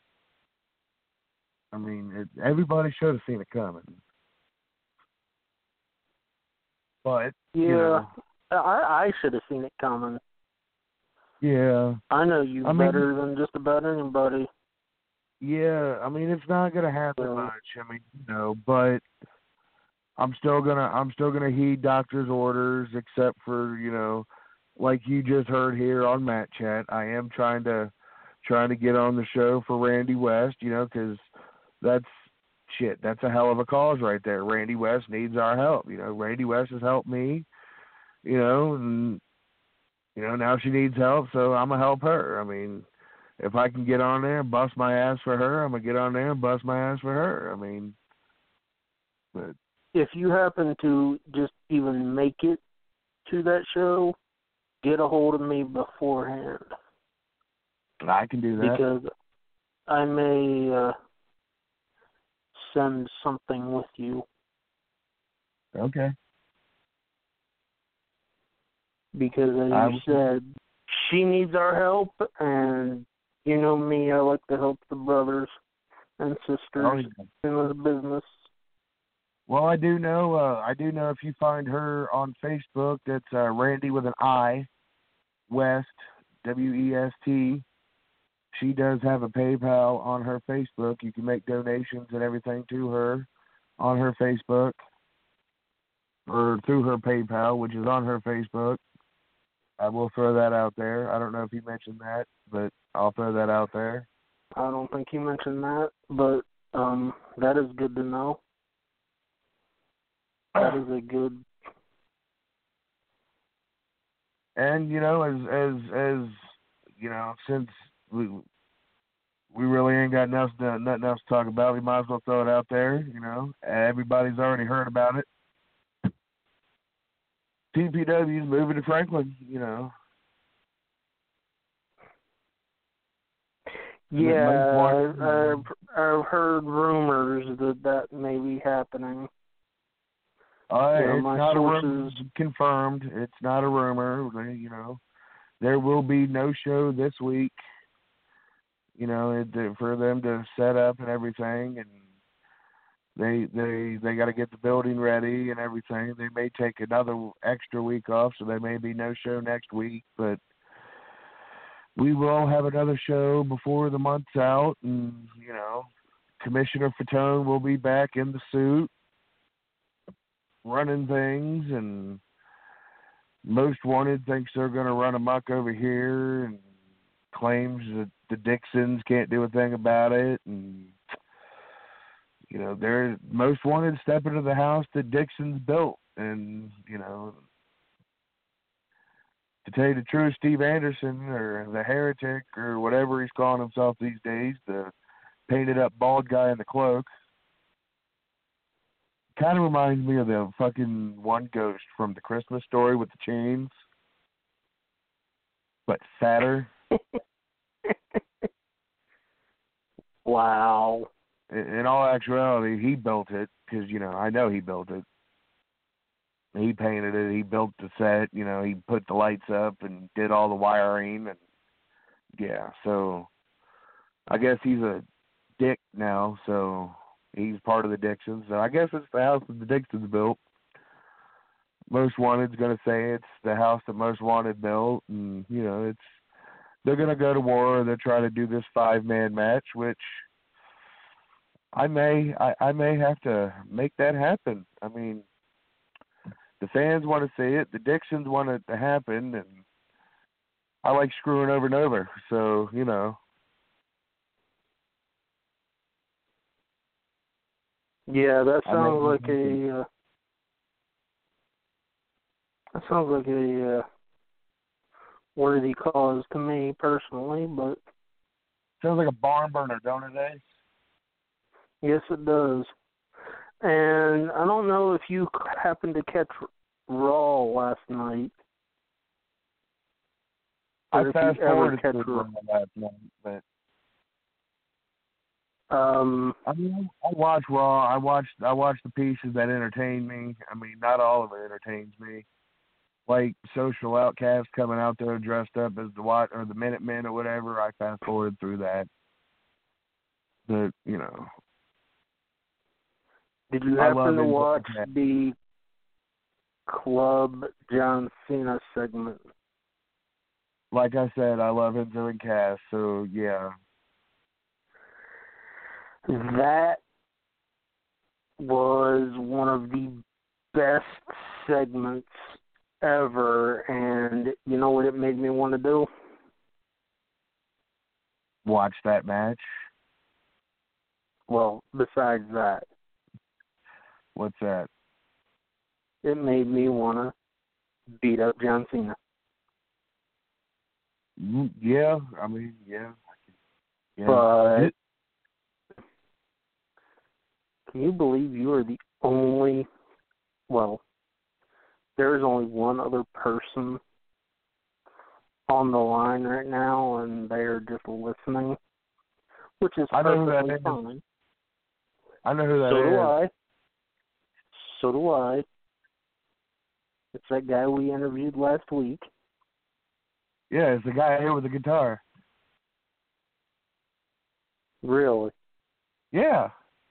Speaker 3: I mean, it, everybody should have seen it coming. But,
Speaker 2: Yeah,
Speaker 3: you know,
Speaker 2: I I should have seen it coming.
Speaker 3: yeah.
Speaker 2: I know you
Speaker 3: I mean,
Speaker 2: better than just about anybody.
Speaker 3: Yeah, I mean, it's not gonna happen
Speaker 2: So,
Speaker 3: much. I mean, you know, but I'm still gonna I'm still gonna heed doctor's orders, except for, you know, like you just heard here on Matt Chat. I am trying to trying to get on the show for Randy West, you know, because that's shit. That's a hell of a cause right there. Randy West needs our help. You know, Randy West has helped me. You know, and you know now she needs help, so I'm gonna help her. I mean, if I can get on there and bust my ass for her, I'm gonna get on there and bust my ass for her. I mean, but
Speaker 2: if you happen to just even make it to that show, get a hold of me beforehand.
Speaker 3: I can do that.
Speaker 2: Because I may uh, send something with you.
Speaker 3: Okay.
Speaker 2: Because as
Speaker 3: I
Speaker 2: you said, she needs our help, and you know me, I like to help the brothers and sisters
Speaker 3: Oh, yeah.
Speaker 2: in this business.
Speaker 3: Well, I do know. Uh, I do know if you find her on Facebook, that's uh, Randy with an I, West, W E S T. She does have a PayPal on her Facebook. You can make donations and everything to her on her Facebook, or through her PayPal, which is on her Facebook. I will throw that out there. I don't know if you mentioned that, but I'll throw that out there.
Speaker 2: I don't think you mentioned that, but um, that is good to know. That is a good.
Speaker 3: And you know, as as as you know, since we we really ain't got nothing to, nothing else to talk about, we might as well throw it out there. You know, everybody's already heard about it. T P W's moving to Franklin. You know.
Speaker 2: Yeah, I've, I've, I've heard rumors that that may be happening.
Speaker 3: Uh,
Speaker 2: you know,
Speaker 3: it's
Speaker 2: my
Speaker 3: not
Speaker 2: sources...
Speaker 3: a rumor confirmed. It's not a rumor. You know, there will be no show this week. You know, it, for them to set up and everything, and they they they got to get the building ready and everything. They may take another extra week off, so there may be no show next week. But we will have another show before the month's out, and you know, Commissioner Fatone will be back in the suit, running things, and Most Wanted thinks they're going to run amok over here and claims that the Dixons can't do a thing about it. And, you know, they're Most Wanted step into the house that Dixons built. And, you know, to tell you the truth, Steve Anderson, or the Heretic, or whatever he's calling himself these days, the painted up bald guy in the cloak, kind of reminds me of the fucking one ghost from the Christmas Story with the chains, but fatter.
Speaker 2: Wow.
Speaker 3: In, in all actuality, he built it because, you know, I know he built it. He painted it. He built the set. You know, he put the lights up and did all the wiring. And yeah, so I guess he's a dick now, so he's part of the Dixons. So I guess it's the house that the Dixons built. Most Wanted's going to say it's the house that Most Wanted built. And, you know, it's they're going to go to war. They're trying to do this five-man match, which I may I, I may have to make that happen. I mean, the fans want to see it. The Dixons want it to happen. And I like screwing over and over. So, you know.
Speaker 2: Yeah, that sounds like a uh, that sounds like a uh, worthy cause to me personally, but
Speaker 3: Sounds like a barn burner, don't it, Ace?
Speaker 2: yes, it does. And I don't know if you happened to catch Raw last night.
Speaker 3: I
Speaker 2: But if
Speaker 3: fast
Speaker 2: you ever
Speaker 3: forwarded
Speaker 2: catch
Speaker 3: through
Speaker 2: Raw,
Speaker 3: it last night, but
Speaker 2: um,
Speaker 3: I mean, I watch Raw. I watched I watched the pieces that entertain me. I mean, not all of it entertains me. Like Social Outcast coming out there dressed up as the Wat or the Minutemen or whatever. I fast forwarded through that. But you know,
Speaker 2: did you
Speaker 3: I
Speaker 2: happen
Speaker 3: love
Speaker 2: to
Speaker 3: N W A.
Speaker 2: watch the Club John Cena segment?
Speaker 3: Like I said, I love Enzo and Cass. So yeah,
Speaker 2: That was one of the best segments ever, and you know what it made me want to do?
Speaker 3: watch that match.
Speaker 2: Well, besides that,
Speaker 3: What's that?
Speaker 2: it made me want to beat up John Cena.
Speaker 3: Mm, Yeah, I mean, yeah. yeah.
Speaker 2: But can you believe you are the only, well, there is only one other person on the line right now, and they are just listening, which is
Speaker 3: I know who that
Speaker 2: perfectly
Speaker 3: is.
Speaker 2: fine.
Speaker 3: I know who that
Speaker 2: so
Speaker 3: is.
Speaker 2: do I. So do I. It's that guy we interviewed last week.
Speaker 3: Yeah, it's the guy here with the guitar.
Speaker 2: Really?
Speaker 3: Yeah.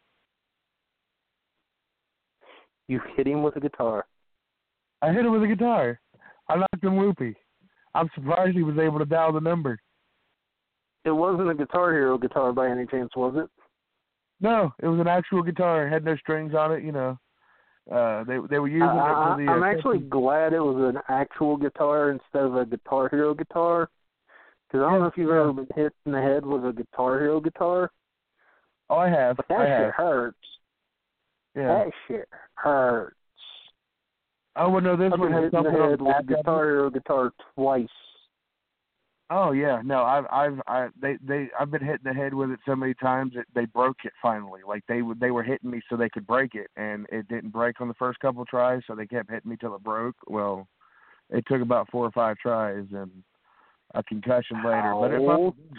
Speaker 2: You hit him with a guitar.
Speaker 3: I hit him with a guitar. I knocked him loopy. I'm surprised he was able to dial the number.
Speaker 2: It wasn't a Guitar Hero guitar by any chance, was it?
Speaker 3: No, it was an actual guitar. It had no strings on it, you know. Uh, they they were using
Speaker 2: I,
Speaker 3: it for the.
Speaker 2: I, I'm
Speaker 3: uh,
Speaker 2: actually glad it was an actual guitar instead of a Guitar Hero guitar. Because I don't
Speaker 3: Yeah,
Speaker 2: know if you've
Speaker 3: yeah.
Speaker 2: ever been hit in the head with a Guitar Hero guitar,
Speaker 3: Oh, I have.
Speaker 2: but that
Speaker 3: I
Speaker 2: shit
Speaker 3: have.
Speaker 2: hurts.
Speaker 3: Yeah.
Speaker 2: That shit hurts.
Speaker 3: Oh, well, no, this
Speaker 2: I've
Speaker 3: one
Speaker 2: been
Speaker 3: has
Speaker 2: hit in the
Speaker 3: something on the
Speaker 2: head with a
Speaker 3: back of it.
Speaker 2: Guitar Hero guitar twice.
Speaker 3: Oh yeah, no, I've I've I they they I've been hitting the head with it so many times that they broke it finally. Like they would they were hitting me so they could break it, and it didn't break on the first couple of tries, so they kept hitting me till it broke. Well, it took about four or five tries and a concussion later. But if
Speaker 2: Ouch.
Speaker 3: I,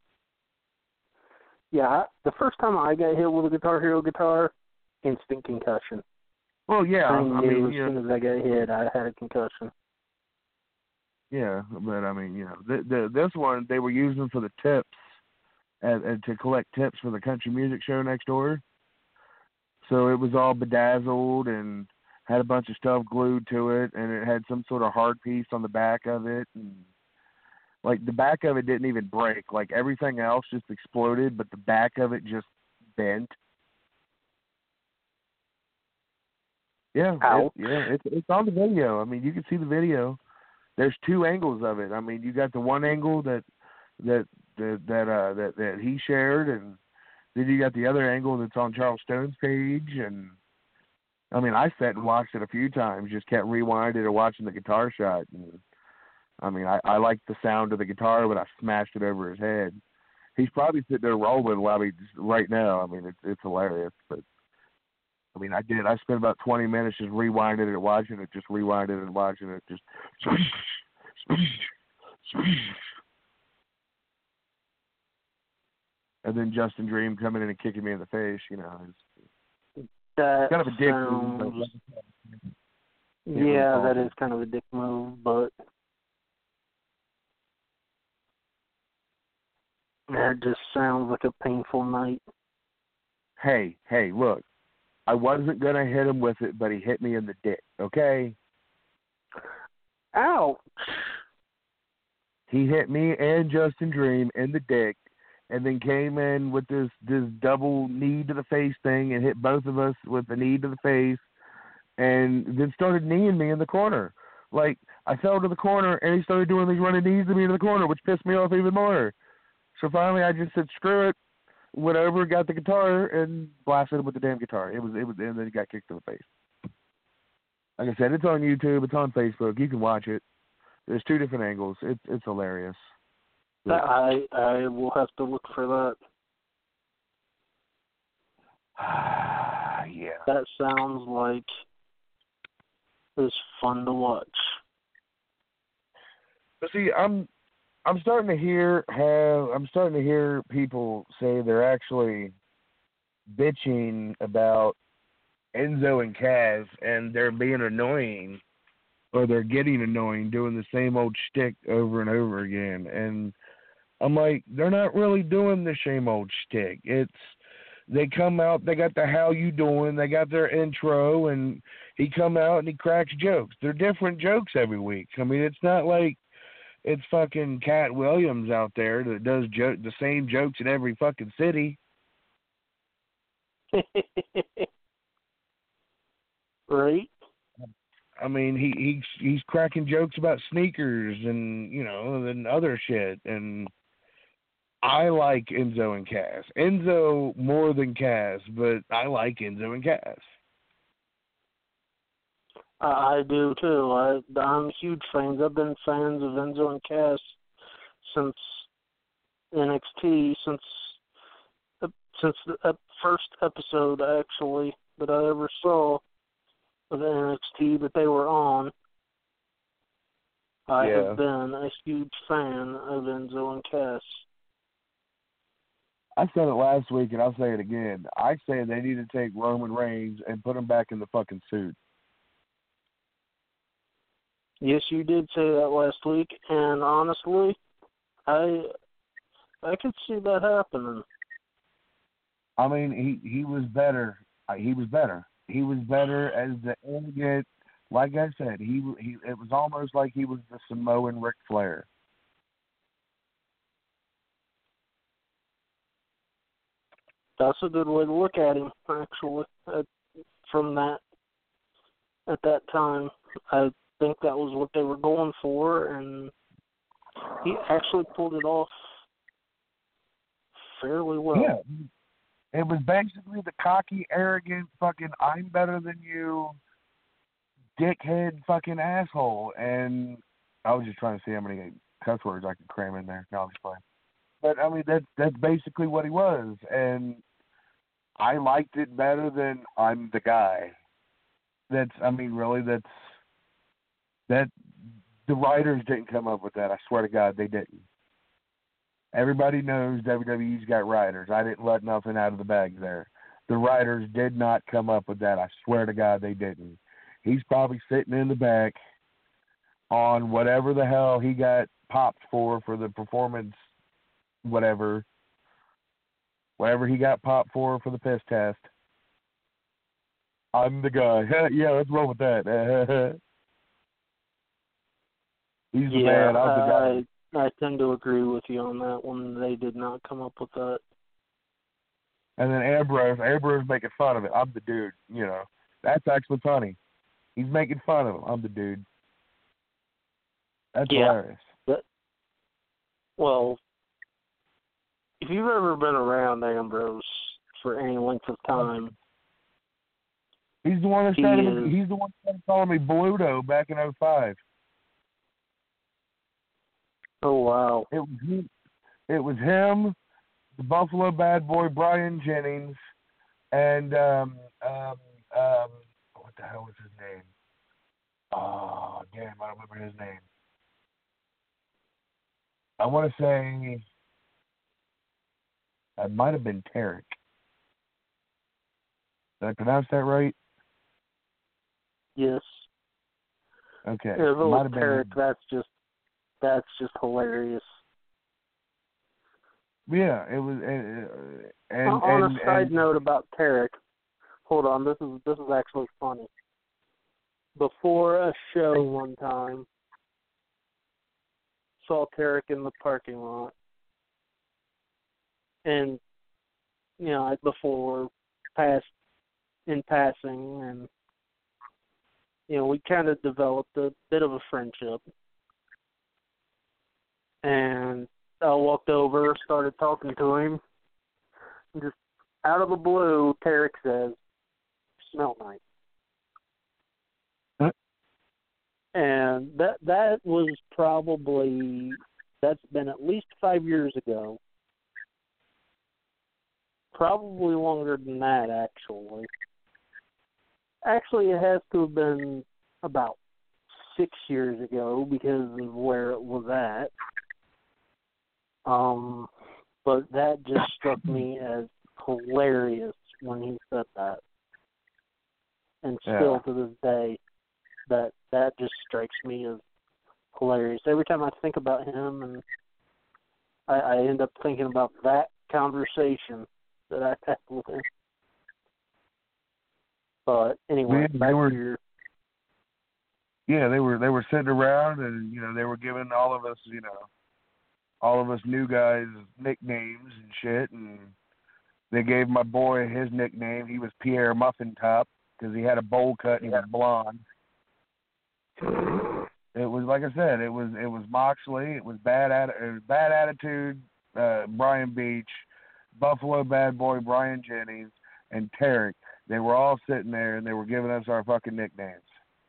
Speaker 2: Yeah, I, the first time I got hit with a Guitar Hero guitar, instant concussion.
Speaker 3: well, yeah,
Speaker 2: I
Speaker 3: I
Speaker 2: knew
Speaker 3: mean,
Speaker 2: as
Speaker 3: you
Speaker 2: soon
Speaker 3: know,
Speaker 2: as I got hit, I had a concussion.
Speaker 3: yeah, but I mean, you know, the, the this one they were using for the tips, and, and to collect tips for the country music show next door. So it was all bedazzled and had a bunch of stuff glued to it, and it had some sort of hard piece on the back of it, and like the back of it didn't even break. Like everything else just exploded, but the back of it just bent. Yeah, it,
Speaker 2: Ouch.
Speaker 3: yeah, it's it's on the video. I mean, you can see the video. There's two angles of it. I mean, you got the one angle that that that that uh that, that he shared, and then you got the other angle that's on Charles Stone's page. And I mean, I sat and watched it a few times, just kept rewinding or watching the guitar shot. And I mean, I, I liked the sound of the guitar, but I smashed it over his head. He's probably sitting there rolling while he's right now. I mean, it's it's hilarious. But I mean, I did. I spent about twenty minutes just rewinding it and watching it, just rewinding it and watching it, just. And then Justin Dream coming in and kicking me in the face, you know. It's
Speaker 2: That
Speaker 3: kind of a dick
Speaker 2: sounds,
Speaker 3: move. But
Speaker 2: yeah, that is kind of a dick move, but that just sounds like a painful night.
Speaker 3: Hey, hey, look. I wasn't going to hit him with it, but he hit me in the dick, okay?
Speaker 2: Ouch.
Speaker 3: He hit me and Justin Dream in the dick, and then came in with this, this double knee to the face thing and hit both of us with the knee to the face, and then started kneeing me in the corner. Like, I fell to the corner, and he started doing these running knees to me in the corner, which pissed me off even more. So finally I just said, screw it, went over, got the guitar, and blasted him with the damn guitar. It was, it was, and then he got kicked in the face. Like I said, it's on YouTube, it's on Facebook, you can watch it. There's two different angles. It's it's hilarious.
Speaker 2: That, I I will have to look for that.
Speaker 3: Yeah.
Speaker 2: That sounds like it's fun to watch.
Speaker 3: But see, I'm I'm starting to hear have I'm starting to hear people say they're actually bitching about Enzo and Cass, and they're being annoying, or they're getting annoying, doing the same old shtick over and over again. And I'm like, they're not really doing the same old shtick. It's they come out, they got the how you doing, they got their intro, and he come out and he cracks jokes. They're different jokes every week. I mean, it's not like it's fucking Cat Williams out there that does jo- the same jokes in every fucking city.
Speaker 2: Right?
Speaker 3: I mean, he he's he's cracking jokes about sneakers and, you know, and other shit. And I like Enzo and Cass. Enzo more than Cass, but I like Enzo and Cass.
Speaker 2: I do too. I, I'm huge fans. I've been fans of Enzo and Cass since N X T, since since the first episode actually that I ever saw of N X T that they were on. I
Speaker 3: Yeah.
Speaker 2: have been a huge fan of Enzo and Cass.
Speaker 3: I said it last week, and I'll say it again. I say they need to take Roman Reigns and put him back in the fucking suit.
Speaker 2: Yes, you did say that last week, and honestly, I I could see that happening.
Speaker 3: I mean, he, he was better. He was better. He was better as the arrogant. Like I said, he he. It was almost like he was the Samoan Ric Flair.
Speaker 2: That's a good way to look at him, actually. At, from that, at that time, I think that was what they were going for, and he actually pulled it off fairly well.
Speaker 3: Yeah, it was basically the cocky, arrogant, fucking I'm better than you, dickhead, fucking asshole. And I was just trying to see how many cuss words I could cram in there. No, I'm just playing. But I mean, that's that's basically what he was, and I liked it better than I'm the guy. That's, I mean, really, that's that. The writers didn't come up with that. I swear to God, they didn't. Everybody knows W W E's got writers. I didn't let nothing out of the bag there. The writers did not come up with that. I swear to God, they didn't. He's probably sitting in the back on whatever the hell he got popped for for the performance, whatever. Whatever he got popped for for the piss test. I'm the guy. Yeah, let's roll with that. He's the
Speaker 2: yeah,
Speaker 3: man. I'm the guy.
Speaker 2: I, I tend to agree with you on that one. They did not come up with that.
Speaker 3: And then Ambrose, Ambrose making fun of it. I'm the dude. You know, that's actually funny. He's making fun of him. I'm the dude. That's
Speaker 2: yeah.
Speaker 3: hilarious.
Speaker 2: But, well, if you've ever been around Ambrose for any length of time,
Speaker 3: he's the one that
Speaker 2: he
Speaker 3: started.
Speaker 2: is,
Speaker 3: He's the one that started calling me Bluto back in oh five.
Speaker 2: Oh wow!
Speaker 3: It was he, it was him, the Buffalo Bad Boy Brian Jennings, and um, um, um, what the hell was his name? Oh damn, I don't remember his name. I want to say it might have been Tarek. Did I pronounce that right?
Speaker 2: Yes.
Speaker 3: Okay.
Speaker 2: Yeah, if it
Speaker 3: It might
Speaker 2: was
Speaker 3: have been
Speaker 2: Tarek,
Speaker 3: him.
Speaker 2: that's just that's just hilarious.
Speaker 3: Yeah, it was. Uh, and,
Speaker 2: on
Speaker 3: and,
Speaker 2: a side
Speaker 3: and,
Speaker 2: note about Tarek, hold on, this is this is actually funny. Before a show one time, saw Tarek in the parking lot, and you know, before passed in passing, and you know, we kind of developed a bit of a friendship. And I walked over, started talking to him. And just out of the blue, Tarek says, "Smell nice."
Speaker 3: Huh?
Speaker 2: And that that was probably, that's been at least five years ago. Probably longer than that, actually. Actually, it has to have been about six years ago because of where it was at. Um, but that just struck me as hilarious when he said that. And still
Speaker 3: Yeah.
Speaker 2: to this day, that that just strikes me as hilarious. Every time I think about him, and I, I end up thinking about that conversation that I had with him. But anyway,
Speaker 3: Yeah,
Speaker 2: back
Speaker 3: they were,
Speaker 2: to your...
Speaker 3: yeah, they were they were sitting around, and you know they were giving all of us, you know, all of us new guys nicknames and shit, and they gave my boy his nickname. He was Pierre Muffin Top because he had a bowl cut and he was blonde. It was like I said, it was it was Moxley, it was bad at it was bad attitude, uh, Brian Beach, Buffalo Bad Boy Brian Jennings, and Tarek. They were all sitting there and they were giving us our fucking nicknames.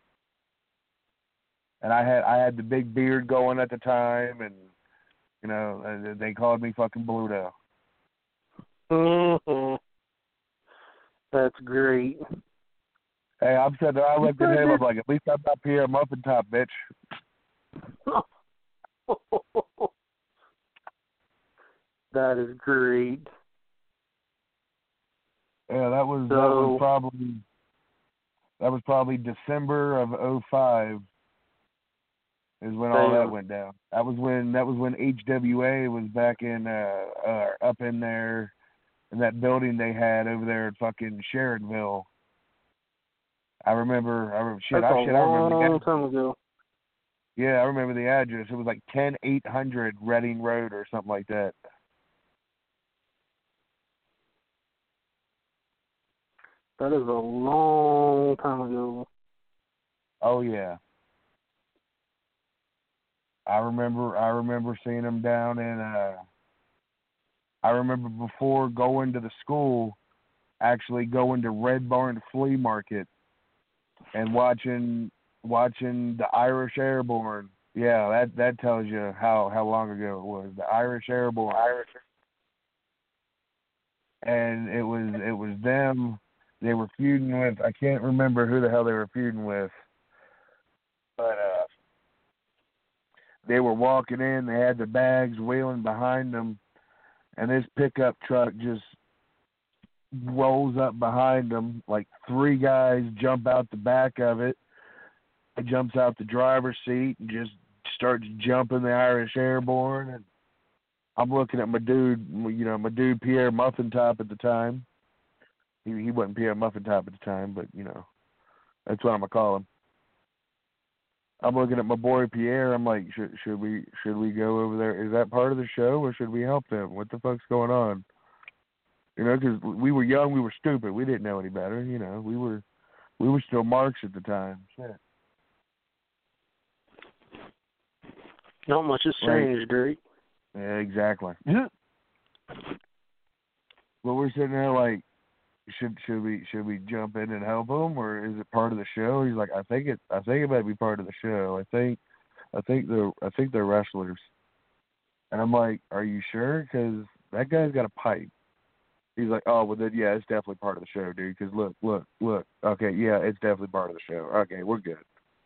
Speaker 3: And I had I had the big beard going at the time, and you know they called me fucking Bluto.
Speaker 2: Mm-hmm. That's great.
Speaker 3: Hey, I'm said I looked at him. I'm like, at least I'm not Pierre Muffin Top, bitch.
Speaker 2: That is great.
Speaker 3: Yeah, that was
Speaker 2: So,
Speaker 3: that was probably that was probably December of oh five is when all that went down. That was when that was when H W A was back in uh, uh up in there in that building they had over there at fucking Sheridanville. I remember I remember shit
Speaker 2: That's
Speaker 3: I
Speaker 2: a
Speaker 3: shit I remember the
Speaker 2: long
Speaker 3: address.
Speaker 2: time ago.
Speaker 3: Yeah, I remember the address. It was like ten eight hundred Reading Road or something like that.
Speaker 2: That is a long time ago.
Speaker 3: Oh yeah. I remember I remember seeing them down in uh I remember before going to the school actually going to Red Barn Flea Market and watching watching the Irish Airborne. Yeah, that that tells you how, how long ago it was. The Irish Airborne. Irish and it was it was them they were feuding with. I can't remember who the hell they were feuding with. But uh they were walking in, they had the bags wheeling behind them, and this pickup truck just rolls up behind them. Like three guys jump out the back of it. It jumps out the driver's seat and just starts jumping the Irish Airborne. And I'm looking at my dude, you know, my dude Pierre Muffin Top at the time. He he wasn't Pierre Muffin Top at the time, but you know, that's what I'm gonna call him. I'm looking at my boy Pierre. I'm like, should should we should we go over there? Is that part of the show, or should we help them? What the fuck's going on? You know, because we were young, we were stupid, we didn't know any better. You know, we were we were still marks at the time. Shit.
Speaker 2: Not much has changed, right?
Speaker 3: Yeah, exactly. Yeah. But we're sitting there like, should should we should we jump in and help him, or is it part of the show? He's like, I think it I think it might be part of the show. I think I think they're I think they're wrestlers. And I'm like, are you sure? Because that guy's got a pipe. He's like, oh well, then yeah, it's definitely part of the show, dude. Because look, look, look. Okay, yeah, it's definitely part of the show. Okay, we're good.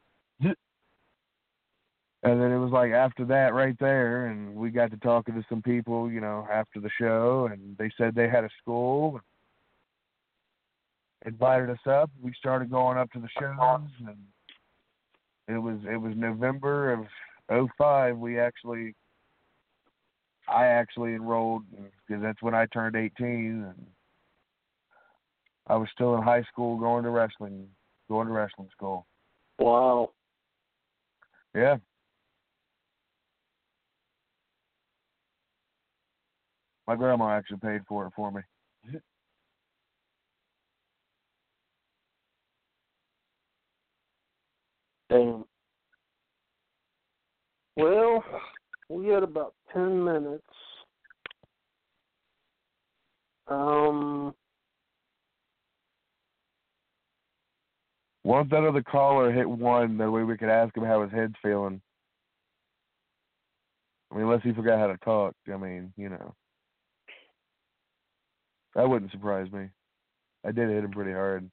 Speaker 3: And then it was like after that right there, and we got to talking to some people, you know, after the show, and they said they had a school, invited us up. We started going up to the shows, and it was it was November of oh five. We actually, I actually enrolled because that's when I turned eighteen, and I was still in high school going to wrestling, going to wrestling school.
Speaker 2: Wow.
Speaker 3: Yeah. My grandma actually paid for it for me.
Speaker 2: Damn. Well, we got about ten minutes. Um.
Speaker 3: Once that other caller hit one, that way we could ask him how his head's feeling. I mean, unless he forgot how to talk. I mean, you know. That wouldn't surprise me. I did hit him pretty hard.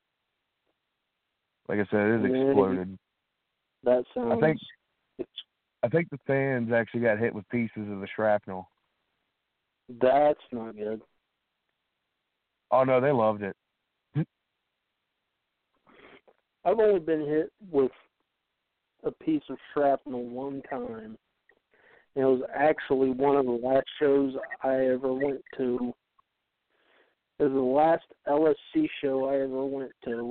Speaker 3: Like I said, it
Speaker 2: Yeah,
Speaker 3: exploded.
Speaker 2: That sounds.
Speaker 3: I think I think the fans actually got hit with pieces of the shrapnel.
Speaker 2: That's not good.
Speaker 3: Oh, no, they loved it.
Speaker 2: I've only been hit with a piece of shrapnel one time. It was actually one of the last shows I ever went to. It was the last L S C show I ever went to.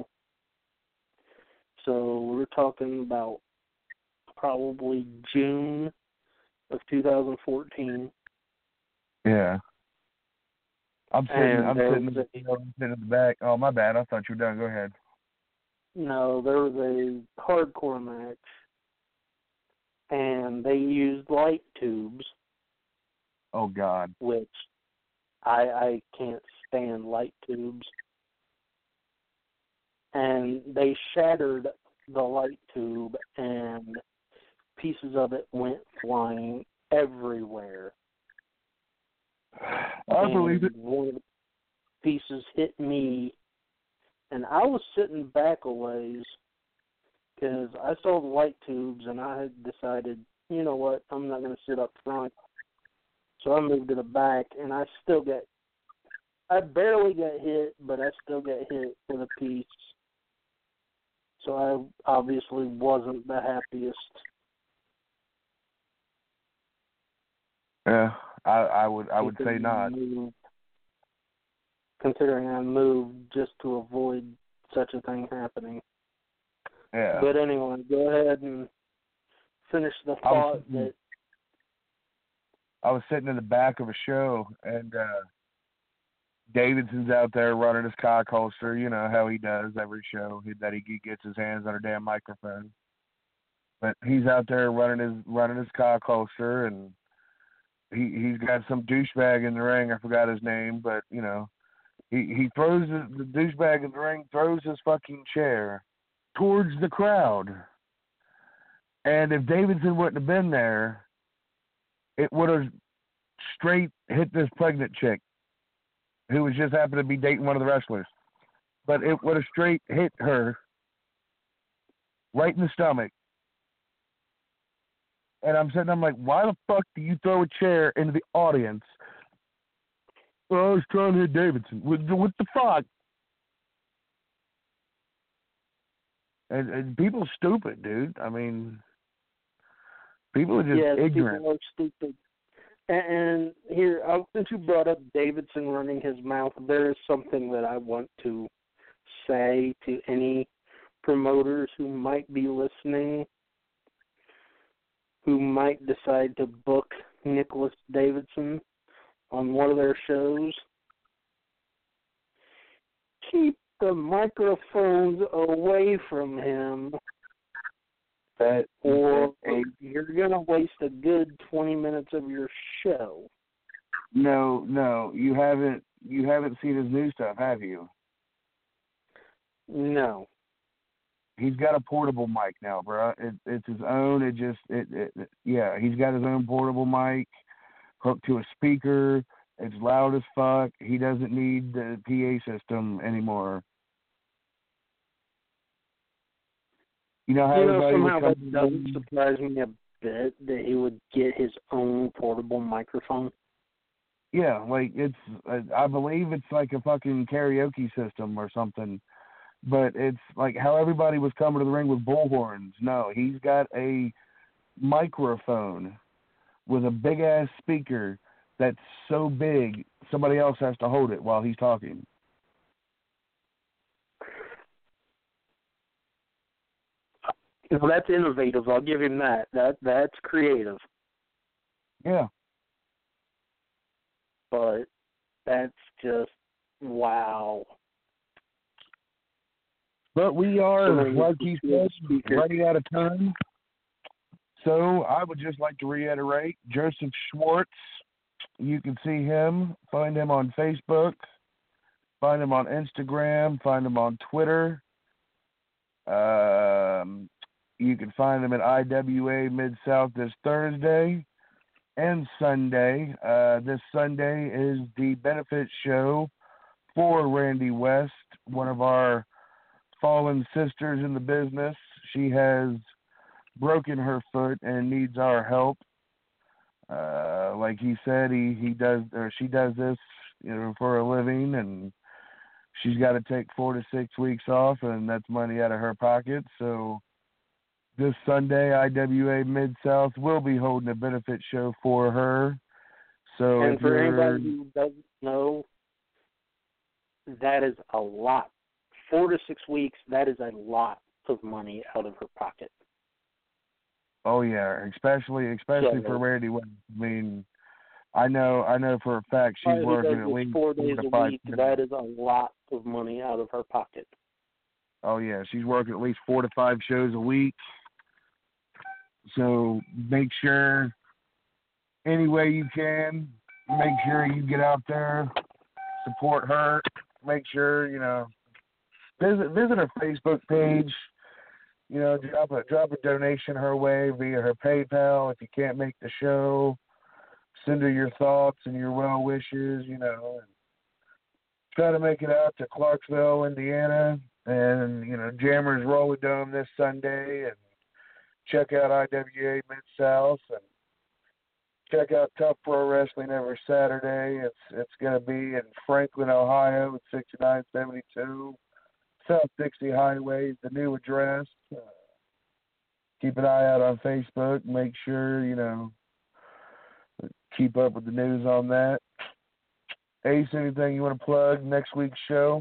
Speaker 2: So we're talking about probably June of two thousand fourteen.
Speaker 3: Yeah. I'm sitting,
Speaker 2: And
Speaker 3: I'm
Speaker 2: there
Speaker 3: sitting,
Speaker 2: was a-
Speaker 3: I'm sitting in the back. Oh, my bad. I thought you were done. Go ahead.
Speaker 2: No, there was a hardcore match, and they used light tubes,
Speaker 3: Oh, God.
Speaker 2: which I I can't stand light tubes. And they shattered the light tube, and pieces of it went flying everywhere.
Speaker 3: I
Speaker 2: and
Speaker 3: believe it.
Speaker 2: One of the pieces hit me, and I was sitting back a ways because I saw the light tubes, and I had decided, you know what, I'm not going to sit up front. So I moved to the back, and I still got, I barely got hit, but I still got hit with a piece. So I obviously wasn't the happiest.
Speaker 3: Yeah, I, I would, I would say
Speaker 2: considering I
Speaker 3: not.
Speaker 2: moved- Considering I moved just to avoid such a thing happening.
Speaker 3: Yeah.
Speaker 2: But anyway, go ahead and finish the
Speaker 3: I was
Speaker 2: thought
Speaker 3: sitting-
Speaker 2: that
Speaker 3: I was sitting in the back of a show, and uh, Davidson's out there running his cock holster. You know how he does every show that he gets his hands on a damn microphone. But he's out there running his running his cock holster, and he he's got some douchebag in the ring. I forgot his name, but you know, he he throws the, the douchebag in the ring, throws his fucking chair towards the crowd. And if Davidson wouldn't have been there, it would have straight hit this pregnant chick who was just happened to be dating one of the wrestlers. But it would have straight hit her right in the stomach. And I'm sitting, I'm like, why the fuck do you throw a chair into the audience? Oh, I was trying to hit Davidson. What, what the fuck? And, and people are stupid, dude. I mean, people are just
Speaker 2: yeah,
Speaker 3: ignorant.
Speaker 2: people are stupid. And, and here, uh, since you brought up Davidson running his mouth, there is something that I want to say to any promoters who might be listening, who might decide to book Nicholas Davidson on one of their shows. Keep the microphones away from him,
Speaker 3: That,
Speaker 2: or
Speaker 3: that,
Speaker 2: you're going to waste a good twenty minutes of your show.
Speaker 3: no, no, you haven't. You haven't seen his new stuff, have you?
Speaker 2: No.
Speaker 3: He's got a portable mic now, bro. It, it's his own. It just, it, it, it, yeah. He's got his own portable mic hooked to a speaker. It's loud as fuck. He doesn't need the P A system anymore. You know how
Speaker 2: You know,
Speaker 3: everybody
Speaker 2: somehow
Speaker 3: would
Speaker 2: that
Speaker 3: come
Speaker 2: doesn't surprise me a bit that he would get his own portable microphone.
Speaker 3: Yeah, like it's, I believe it's like a fucking karaoke system or something. But it's like how everybody was coming to the ring with bullhorns. No, he's got a microphone with a big ass speaker that's so big somebody else has to hold it while he's talking.
Speaker 2: Well, that's innovative. I'll give him that. That that's creative.
Speaker 3: Yeah.
Speaker 2: But that's just wow.
Speaker 3: But we are,
Speaker 2: Somebody
Speaker 3: like
Speaker 2: needs
Speaker 3: he
Speaker 2: to
Speaker 3: said,
Speaker 2: speaker.
Speaker 3: running out of time. So I would just like to reiterate, Joseph Schwartz, you can see him, find him on Facebook, find him on Instagram, find him on Twitter. Um, you can find him at I W A Mid-South this Thursday and Sunday. Uh, this Sunday is the benefit show for Randy West, one of our fallen sisters in the business. She has broken her foot and needs our help. Uh, like he said, he, he does or she does this, you know, for a living, and she's got to take four to six weeks off, and that's money out of her pocket. So this Sunday, I W A Mid-South will be holding a benefit show for her. So
Speaker 2: and
Speaker 3: if
Speaker 2: for
Speaker 3: you're,
Speaker 2: anybody who doesn't know, that is a lot. Four to six weeks, that is a lot of money out of her pocket.
Speaker 3: oh yeah, especially especially
Speaker 2: So,
Speaker 3: for Randy West. I mean, I know I know for a fact she's
Speaker 2: somebody who
Speaker 3: working
Speaker 2: does
Speaker 3: at
Speaker 2: this
Speaker 3: least
Speaker 2: four
Speaker 3: four
Speaker 2: days
Speaker 3: to
Speaker 2: a
Speaker 3: five
Speaker 2: week,
Speaker 3: days.
Speaker 2: that is a lot of money out of her pocket.
Speaker 3: Oh yeah, she's working at least four to five shows a week. So make sure any way you can, make sure you get out there, support her. Make sure, you know, visit visit her Facebook page. You know, drop a drop a donation her way via her PayPal. If you can't make the show, send her your thoughts and your well wishes. You know, and try to make it out to Clarksville, Indiana, and you know, Jammers Roller Dome this Sunday, and check out I W A Mid-South, and check out Tough Pro Wrestling every Saturday. It's it's going to be in Franklin, Ohio, at sixty-nine seventy-two South Dixie Highway, the new address. Uh, keep an eye out on Facebook. Make sure, you know, keep up with the news on that. Ace, anything you want to plug next week's show?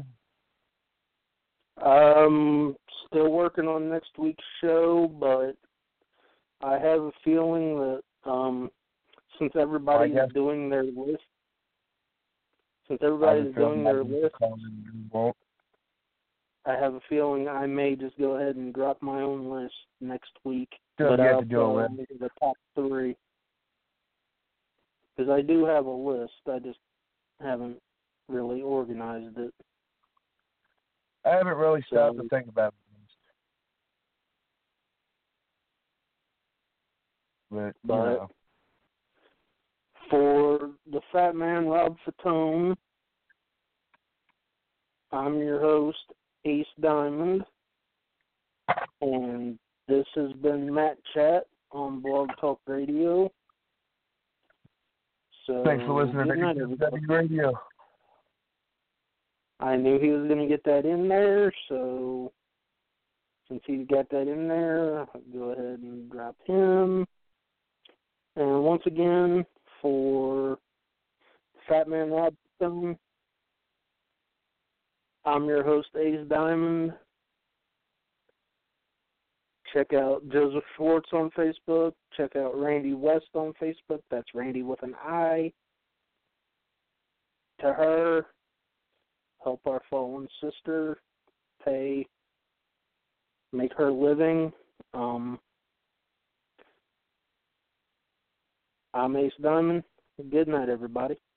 Speaker 2: Um, still working on next week's show, but I have a feeling that um, since everybody is doing their list, since everybody is doing their list, I have a feeling I may just go ahead and drop my own list next week.
Speaker 3: Still
Speaker 2: but
Speaker 3: yet
Speaker 2: I'll
Speaker 3: to do it.
Speaker 2: make it the top three. Because I do have a list, I just haven't really organized it.
Speaker 3: I haven't really stopped
Speaker 2: So,
Speaker 3: to think about it. But,
Speaker 2: but
Speaker 3: you know.
Speaker 2: For the Fat Man Rob Fatone, I'm your host, Ace Diamond, and this has been Matt Chat on Blog Talk Radio. So,
Speaker 3: thanks for listening
Speaker 2: good night,
Speaker 3: to
Speaker 2: everybody.
Speaker 3: W Radio.
Speaker 2: I knew he was going to get that in there, so since he's got that in there, I'll go ahead and drop him. And once again, for Fat Man Rob Stone, I'm your host, Ace Diamond. Check out Joseph Schwartz on Facebook. Check out Randy West on Facebook. That's Randy with an I. To her, help our fallen sister pay, make her living. Um, I'm Ace Diamond. Good night, everybody.